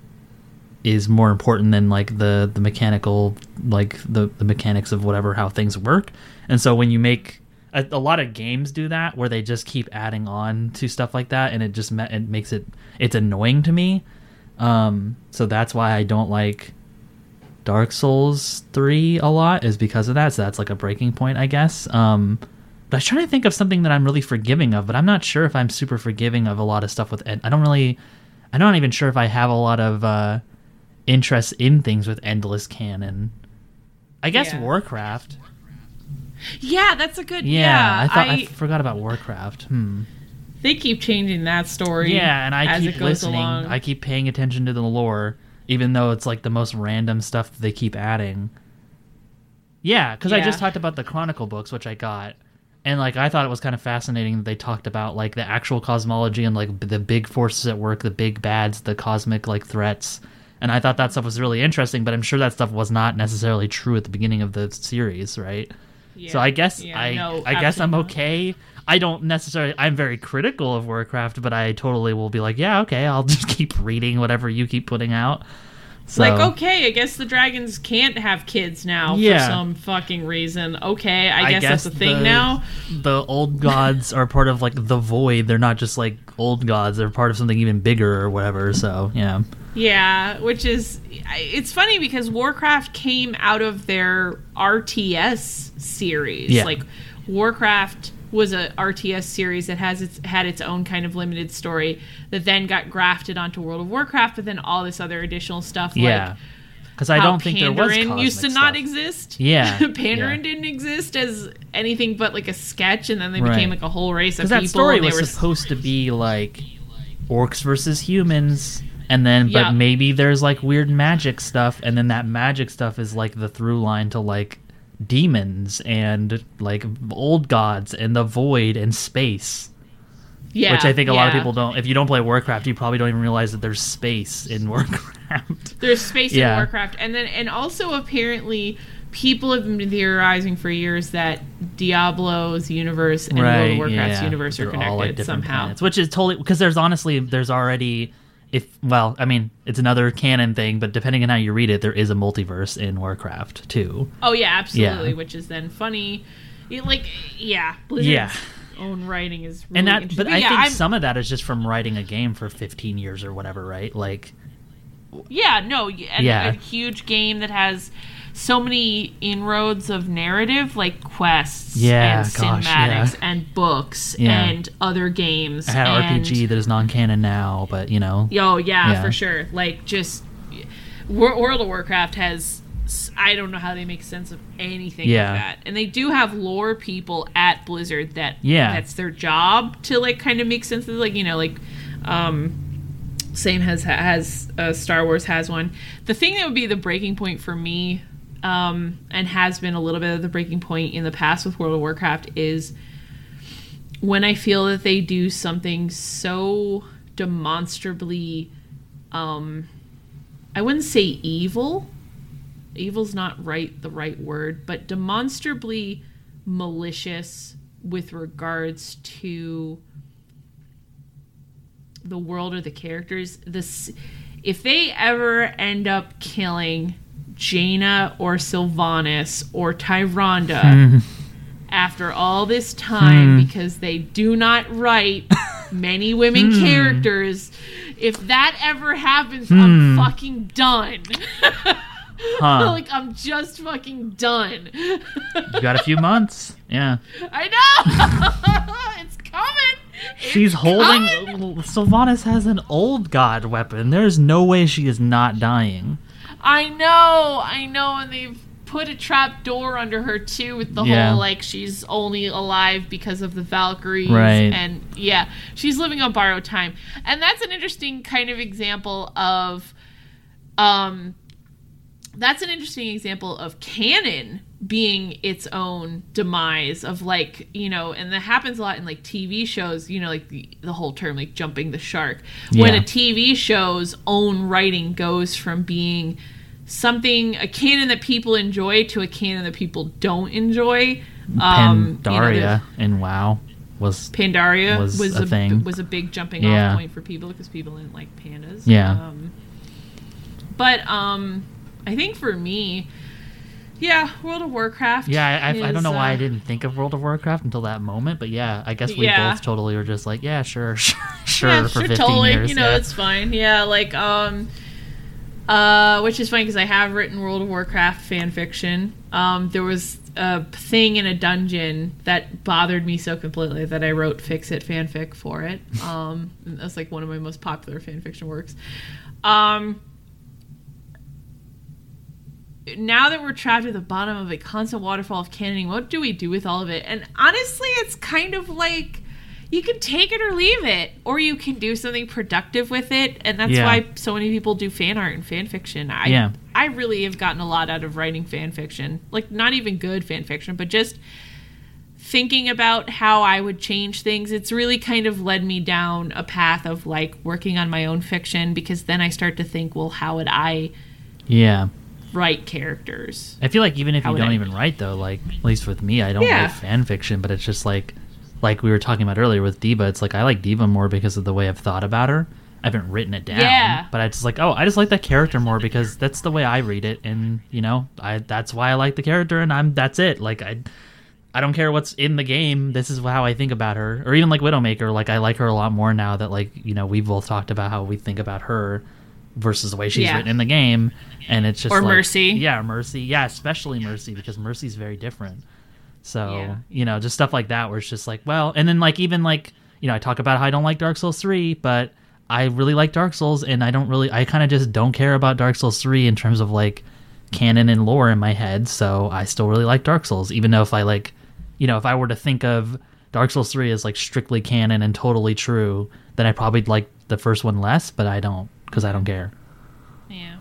[SPEAKER 2] is more important than like the the mechanical like the the mechanics of whatever how things work. And so when you make a, a lot of games do that where they just keep adding on to stuff like that, and it just it makes it it's annoying to me. Um so that's why I don't like Dark Souls three a lot, is because of that. So that's like a breaking point, I guess. Um but I was trying to think of something that I'm really forgiving of, but I'm not sure if I'm super forgiving of a lot of stuff with Ed. I don't really I'm not even sure if I have a lot of uh interest in things with endless canon. I guess yeah. Warcraft.
[SPEAKER 1] Yeah, that's a good.
[SPEAKER 2] Yeah,
[SPEAKER 1] yeah
[SPEAKER 2] I thought I,
[SPEAKER 1] I
[SPEAKER 2] forgot about Warcraft. Hmm.
[SPEAKER 1] They keep changing that story.
[SPEAKER 2] Yeah, and I
[SPEAKER 1] as
[SPEAKER 2] keep
[SPEAKER 1] it goes
[SPEAKER 2] listening.
[SPEAKER 1] Along.
[SPEAKER 2] I keep paying attention to the lore, even though it's like the most random stuff that they keep adding. Yeah, because yeah. I just talked about the Chronicle books, which I got, and like I thought it was kind of fascinating that they talked about like the actual cosmology and like the big forces at work, the big bads, the cosmic like threats. And I thought that stuff was really interesting, but I'm sure that stuff was not necessarily true at the beginning of the series, right?
[SPEAKER 1] Yeah.
[SPEAKER 2] So I guess
[SPEAKER 1] Yeah,
[SPEAKER 2] I
[SPEAKER 1] no,
[SPEAKER 2] I guess I'm
[SPEAKER 1] absolutely
[SPEAKER 2] okay. I don't necessarily. I'm very critical of Warcraft, but I totally will be like, yeah, okay, I'll just keep reading whatever you keep putting out. So,
[SPEAKER 1] Like, okay, I guess the dragons can't have kids now
[SPEAKER 2] Yeah.
[SPEAKER 1] for some fucking reason. Okay, I,
[SPEAKER 2] I
[SPEAKER 1] guess,
[SPEAKER 2] guess
[SPEAKER 1] that's a thing
[SPEAKER 2] the-
[SPEAKER 1] now.
[SPEAKER 2] the old gods are part of like the void. They're not just like old gods. They're part of something even bigger or whatever. So yeah,
[SPEAKER 1] Yeah, which is it's funny because Warcraft came out of their R T S series.
[SPEAKER 2] Yeah.
[SPEAKER 1] Like Warcraft was a R T S series that has its had its own kind of limited story that then got grafted onto World of Warcraft, but then all this other additional stuff
[SPEAKER 2] yeah.
[SPEAKER 1] like
[SPEAKER 2] Because I
[SPEAKER 1] how
[SPEAKER 2] don't think there was
[SPEAKER 1] Pandaren
[SPEAKER 2] cosmic
[SPEAKER 1] used to not
[SPEAKER 2] stuff.
[SPEAKER 1] exist.
[SPEAKER 2] Yeah,
[SPEAKER 1] Pandaren
[SPEAKER 2] yeah.
[SPEAKER 1] didn't exist as anything but like a sketch, and then they
[SPEAKER 2] Right.
[SPEAKER 1] became like a whole race of
[SPEAKER 2] Because
[SPEAKER 1] people.
[SPEAKER 2] that story
[SPEAKER 1] and they
[SPEAKER 2] was
[SPEAKER 1] were
[SPEAKER 2] supposed to be like orcs versus humans, and then but
[SPEAKER 1] Yeah.
[SPEAKER 2] maybe there's like weird magic stuff, and then that magic stuff is like the through line to like demons and like old gods and the void and space.
[SPEAKER 1] yeah,
[SPEAKER 2] Which I think a lot of
[SPEAKER 1] yeah.
[SPEAKER 2] people don't. If you don't play Warcraft, you probably don't even realize that there's space in Warcraft.
[SPEAKER 1] There's space
[SPEAKER 2] Yeah.
[SPEAKER 1] in Warcraft, and then and also apparently people have been theorizing for years that Diablo's universe and World of Warcraft's
[SPEAKER 2] yeah.
[SPEAKER 1] universe are
[SPEAKER 2] They're all, like,
[SPEAKER 1] connected
[SPEAKER 2] different
[SPEAKER 1] somehow.
[SPEAKER 2] planets, which is totally because there's honestly there's already if well I mean it's another canon thing, but depending on how you read it, there is a multiverse in Warcraft too.
[SPEAKER 1] Oh yeah, absolutely.
[SPEAKER 2] Yeah.
[SPEAKER 1] Which is then funny. It, like yeah, Blizzard's
[SPEAKER 2] Yeah.
[SPEAKER 1] own writing is really
[SPEAKER 2] And that,
[SPEAKER 1] interesting.
[SPEAKER 2] but I
[SPEAKER 1] yeah,
[SPEAKER 2] think
[SPEAKER 1] I'm-
[SPEAKER 2] some of that is just from writing a game for fifteen years or whatever, right? Like,
[SPEAKER 1] Yeah, no, y- and
[SPEAKER 2] Yeah.
[SPEAKER 1] a huge game that has so many inroads of narrative, like quests
[SPEAKER 2] Yeah,
[SPEAKER 1] and
[SPEAKER 2] gosh,
[SPEAKER 1] cinematics
[SPEAKER 2] yeah.
[SPEAKER 1] and books
[SPEAKER 2] Yeah.
[SPEAKER 1] and other games.
[SPEAKER 2] I had
[SPEAKER 1] and,
[SPEAKER 2] R P G that is non-canon now, but you know,
[SPEAKER 1] Oh yeah,
[SPEAKER 2] Yeah.
[SPEAKER 1] for sure. Like just Wor- World of Warcraft has. s- I don't know how they make sense of anything
[SPEAKER 2] Yeah.
[SPEAKER 1] like that. And they do have lore people at Blizzard that
[SPEAKER 2] Yeah.
[SPEAKER 1] that's their job to like kind of make sense of like, you know, like um same has has uh, Star Wars has one. The thing that would be the breaking point for me um and has been a little bit of the breaking point in the past with World of Warcraft is when I feel that they do something so demonstrably um I wouldn't say evil. Evil's not right the right word, but demonstrably malicious with regards to the world or the characters. This if they ever end up killing Jaina or Sylvanas or Tyrande after all this time because they do not write many women characters, if that ever happens, I'm fucking done.
[SPEAKER 2] huh?
[SPEAKER 1] Like, I'm just fucking done.
[SPEAKER 2] You got a few months, yeah.
[SPEAKER 1] I know! It's coming! It's
[SPEAKER 2] She's holding.
[SPEAKER 1] coming!
[SPEAKER 2] Sylvanas has an old god weapon. There's no way she is not dying.
[SPEAKER 1] I know, I know, and they've put a trap door under her too with the
[SPEAKER 2] Yeah.
[SPEAKER 1] whole like she's only alive because of the Valkyries,
[SPEAKER 2] Right.
[SPEAKER 1] and yeah, she's living on borrowed time, and that's an interesting kind of example of, um, that's an interesting example of canon being its own demise of like, you know, and that happens a lot in like T V shows, you know, like the, the whole term like jumping the shark. When
[SPEAKER 2] Yeah.
[SPEAKER 1] a T V show's own writing goes from being something, a canon that people enjoy to a canon that people don't enjoy. Um, you know,
[SPEAKER 2] Pandaria
[SPEAKER 1] there's-
[SPEAKER 2] in WoW was
[SPEAKER 1] Pandaria
[SPEAKER 2] was
[SPEAKER 1] was,
[SPEAKER 2] a
[SPEAKER 1] a,
[SPEAKER 2] thing.
[SPEAKER 1] was a big jumping
[SPEAKER 2] Yeah.
[SPEAKER 1] off point for people because people didn't like pandas.
[SPEAKER 2] Yeah.
[SPEAKER 1] Um, but um, I think for me, yeah, World of Warcraft.
[SPEAKER 2] yeah. I, I, I don't
[SPEAKER 1] is,
[SPEAKER 2] know why I
[SPEAKER 1] uh,
[SPEAKER 2] didn't think of World of Warcraft until that moment, but yeah, I guess we
[SPEAKER 1] Yeah.
[SPEAKER 2] both totally were just like, yeah, sure, sure, sure
[SPEAKER 1] yeah,
[SPEAKER 2] for
[SPEAKER 1] sure,
[SPEAKER 2] fifteen
[SPEAKER 1] totally.
[SPEAKER 2] years.
[SPEAKER 1] You know,
[SPEAKER 2] yeah.
[SPEAKER 1] it's fine. Yeah, like um, uh, which is funny because I have written World of Warcraft fan fiction. Um, there was a thing in a dungeon that bothered me so completely that I wrote Fix It fanfic for it. Um, that's like one of my most popular fan fiction works. Um. Now that we're trapped at the bottom of a constant waterfall of canoning, what do we do with all of it? And honestly, it's kind of like you can take it or leave it, or you can do something productive with it. And that's
[SPEAKER 2] Yeah.
[SPEAKER 1] why so many people do fan art and fan fiction. I,
[SPEAKER 2] Yeah.
[SPEAKER 1] I really have gotten a lot out of writing fan fiction. Like, not even good fan fiction, but just thinking about how I would change things. It's really kind of led me down a path of like working on my own fiction, because then I start to think, well, how would I
[SPEAKER 2] yeah.
[SPEAKER 1] write characters.
[SPEAKER 2] I feel like even if
[SPEAKER 1] How
[SPEAKER 2] you
[SPEAKER 1] would
[SPEAKER 2] don't
[SPEAKER 1] I-
[SPEAKER 2] even write though, like at least with me, I don't
[SPEAKER 1] Yeah.
[SPEAKER 2] write fan fiction, but it's just like like we were talking about earlier with Diva. It's like I like Diva more because of the way I've thought about her. I haven't written it down,
[SPEAKER 1] Yeah.
[SPEAKER 2] but I just like, oh, I just like that character more because that's the way I read it, and you know, I that's why I like the character, and I'm that's it. Like I, I don't care what's in the game. This is how I think about her, or even like Widowmaker. Like I like her a lot more now that like you know we've both talked about how we think about her versus the way she's
[SPEAKER 1] Yeah.
[SPEAKER 2] written in the game, and it's just
[SPEAKER 1] Or
[SPEAKER 2] like,
[SPEAKER 1] Mercy.
[SPEAKER 2] yeah, Mercy, yeah, especially Mercy because Mercy's very different. So
[SPEAKER 1] Yeah.
[SPEAKER 2] you know, just stuff like that where it's just like, well, and then like even like you know, I talk about how I don't like Dark Souls three, but I really like Dark Souls, and I don't really, I kind of just don't care about Dark Souls three in terms of like canon and lore in my head. So I still really like Dark Souls, even though if I like, you know, if I were to think of Dark Souls three as like strictly canon and totally true, then I probably like the first one less, but I don't because I don't care.
[SPEAKER 1] Yeah.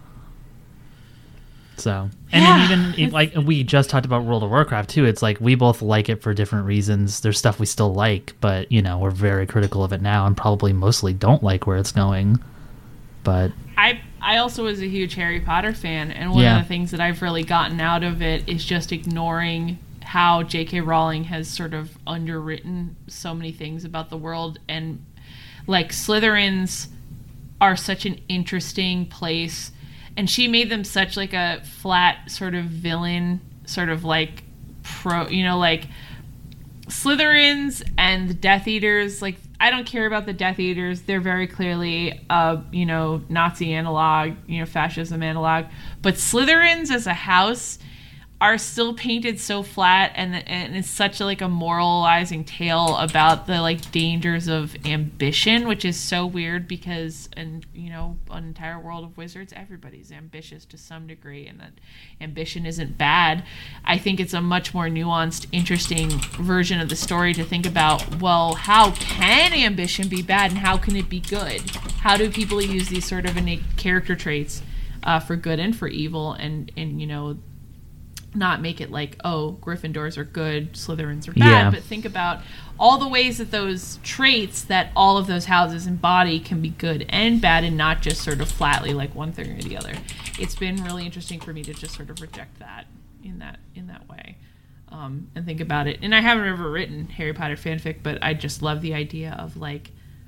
[SPEAKER 2] So, and
[SPEAKER 1] Yeah.
[SPEAKER 2] then even if, like we just talked about World of Warcraft too, it's like we both like it for different reasons. There's stuff we still like, but you know we're very critical of it now, and probably mostly don't like where it's going. But
[SPEAKER 1] I I also was a huge Harry Potter fan, and one
[SPEAKER 2] Yeah.
[SPEAKER 1] of the things that I've really gotten out of it is just ignoring how J K. Rowling has sort of underwritten so many things about the world, and like Slytherins are such an interesting place, and she made them such like a flat sort of villain, sort of like pro, you know, like Slytherins and the Death Eaters. Like I don't care about the Death Eaters. They're very clearly a, you know, Nazi analog, you know, fascism analog. But Slytherins as a house are still painted so flat, and and it's such a, like a moralizing tale about the like dangers of ambition, which is so weird because in you know an entire world of wizards, everybody's ambitious to some degree, and that ambition isn't bad. I think it's a much more nuanced, interesting version of the story to think about. Well, how can ambition be bad, and how can it be good? How do people use these sort of innate character traits uh, for good and for evil, and and you know. Not make it like, oh, Gryffindors are good, Slytherins are bad,
[SPEAKER 2] Yeah.
[SPEAKER 1] but think about all the ways that those traits that all of those houses embody can be good and bad, and not just sort of flatly like one thing or the other. It's been really interesting for me to just sort of reject that in that in that way, um, and think about it. And I haven't ever written Harry Potter fanfic, but I just love the idea of like,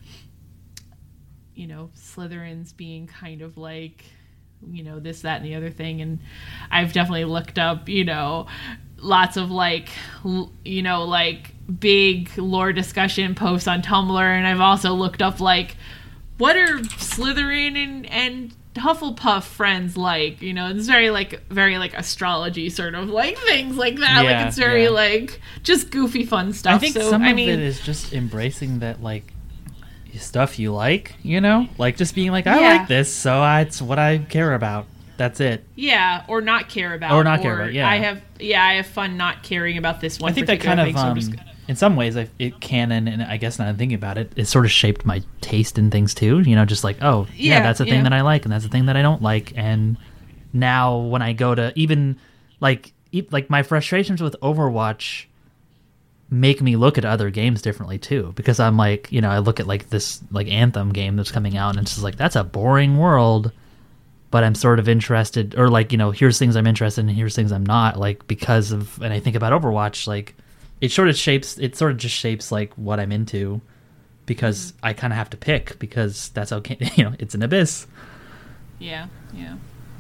[SPEAKER 1] you know, Slytherins being kind of like, you know, this, that, and the other thing. And I've definitely looked up, you know, lots of like, l- you know, like big lore discussion posts on Tumblr. And I've also looked up like, what are Slytherin and, and Hufflepuff friends like? You know, it's very like, very like astrology sort of like things like that.
[SPEAKER 2] Yeah,
[SPEAKER 1] like it's very
[SPEAKER 2] yeah.
[SPEAKER 1] like just goofy fun stuff.
[SPEAKER 2] I think
[SPEAKER 1] so,
[SPEAKER 2] some
[SPEAKER 1] I
[SPEAKER 2] of
[SPEAKER 1] mean,
[SPEAKER 2] it is just embracing that like stuff you like, you know, like just being like, I
[SPEAKER 1] Yeah.
[SPEAKER 2] like this, so I, it's what I care about. That's it.
[SPEAKER 1] yeah, or not care about.
[SPEAKER 2] Or not care about, yeah.
[SPEAKER 1] I have, yeah, I have fun not caring about this one
[SPEAKER 2] I think that
[SPEAKER 1] particular
[SPEAKER 2] kind of,
[SPEAKER 1] thing, so I'm
[SPEAKER 2] um,
[SPEAKER 1] just gonna-
[SPEAKER 2] in some ways, I, it canon, and I guess now I'm thinking about it, it sort of shaped my taste in things too. You know, just like, oh, yeah,
[SPEAKER 1] Yeah,
[SPEAKER 2] that's a
[SPEAKER 1] yeah.
[SPEAKER 2] thing that I like, and that's a thing that I don't like. And now when I go to even like, e- like my frustrations with Overwatch make me look at other games differently too, because I'm like, you know, I look at like this like Anthem game that's coming out, and it's just like, that's a boring world. But I'm sort of interested, or like, you know, here's things I'm interested in, and here's things I'm not, like, because of, and I think about Overwatch, like, it sort of shapes, it sort of just shapes, like, what I'm into, because I kind of have to pick, because that's okay, you know, it's an abyss.
[SPEAKER 1] Yeah, yeah.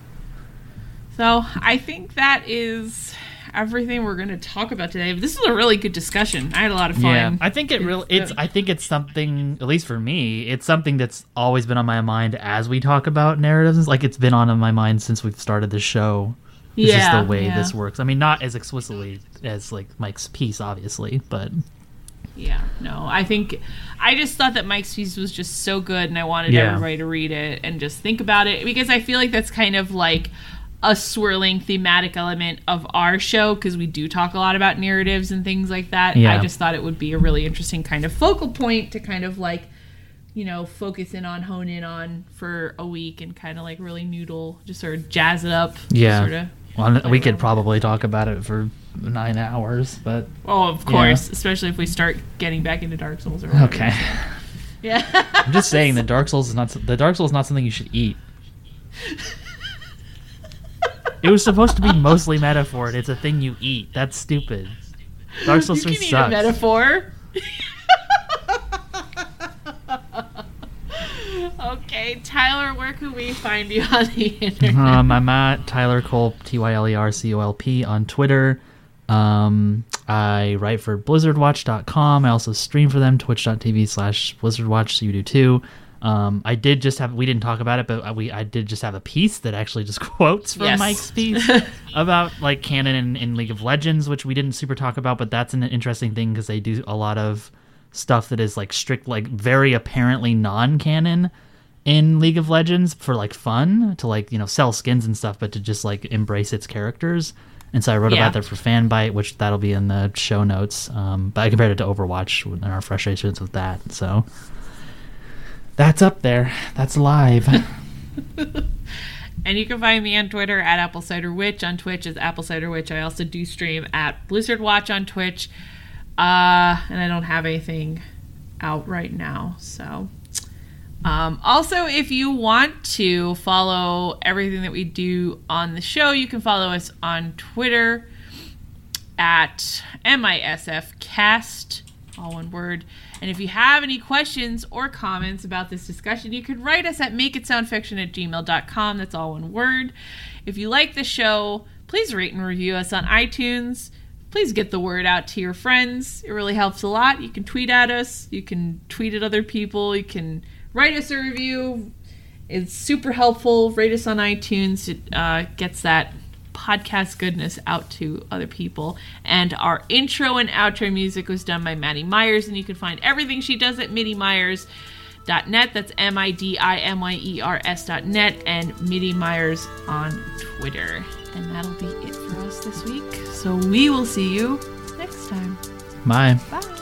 [SPEAKER 1] So I think that is everything we're going to talk about today. This is a really good discussion. I had a lot of fun.
[SPEAKER 2] Yeah, I think it really, it's, I think it's something, at least for me, it's something that's always been on my mind as we talk about narratives. Like, it's been on my mind since we've started the show. It's
[SPEAKER 1] yeah,
[SPEAKER 2] just the way
[SPEAKER 1] yeah.
[SPEAKER 2] this works. I mean, not as explicitly as, like, Mike's piece, obviously, but...
[SPEAKER 1] Yeah, no, I think I just thought that Mike's piece was just so good, and I wanted
[SPEAKER 2] Yeah.
[SPEAKER 1] everybody to read it and just think about it, because I feel like that's kind of like a swirling thematic element of our show, because we do talk a lot about narratives and things like that.
[SPEAKER 2] Yeah.
[SPEAKER 1] I just thought it would be a really interesting kind of focal point to kind of like, you know, focus in on, hone in on for a week, and kind of like really noodle, just sort of jazz it up.
[SPEAKER 2] Yeah.
[SPEAKER 1] Sort of.
[SPEAKER 2] Well, we could probably talk about it for nine hours, but...
[SPEAKER 1] Oh, of course, especially if we start getting back into Dark Souls or whatever.
[SPEAKER 2] Okay.
[SPEAKER 1] Yeah.
[SPEAKER 2] I'm just saying that Dark Souls is not... The Dark Souls is not something you should eat. It was supposed to be mostly metaphor, and it's a thing you eat. That's stupid. Dark Souls
[SPEAKER 1] you
[SPEAKER 2] three
[SPEAKER 1] can
[SPEAKER 2] sucks.
[SPEAKER 1] eat a metaphor. Okay, Tyler, where can we find you on the internet?
[SPEAKER 2] Um, I'm at Tyler Kolp, T Y L E R C O L P on Twitter. Um, I write for blizzard watch dot com. I also stream for them, twitch dot t v slash blizzard watch, so you do too. Um, I did just have, we didn't talk about it, but we I did just have a piece that actually just quotes from
[SPEAKER 1] Yes.
[SPEAKER 2] Mike's piece about like canon in, in League of Legends, which we didn't super talk about, but that's an interesting thing because they do a lot of stuff that is like strict, like very apparently non-canon in League of Legends for like fun, to like, you know, sell skins and stuff, but to just like embrace its characters. And so I wrote
[SPEAKER 1] Yeah.
[SPEAKER 2] about that for Fanbyte, which that'll be in the show notes. Um, but I compared it to Overwatch and our frustrations with that. So that's up there. That's live.
[SPEAKER 1] And you can find me on Twitter at Apple Cider Witch. On Twitch is Apple Cider Witch. I also do stream at Blizzard Watch on Twitch. Uh, and I don't have anything out right now. So, um, also, if you want to follow everything that we do on the show, you can follow us on Twitter at M I S F Cast, all one word. And if you have any questions or comments about this discussion, you can write us at makeitsoundfiction at gmail dot com. That's all one word. If you like the show, please rate and review us on iTunes. Please get the word out to your friends. It really helps a lot. You can tweet at us. You can tweet at other people. You can write us a review. It's super helpful. Rate us on iTunes. It uh, gets that podcast goodness out to other people. And our intro and outro music was done by Maddie Myers, and you can find everything she does at midi myers dot net. That's M I D I M Y E R S dot net, and Midi Myers on Twitter. And that'll be it for us this week. So we will see you next time.
[SPEAKER 2] Bye.
[SPEAKER 1] Bye.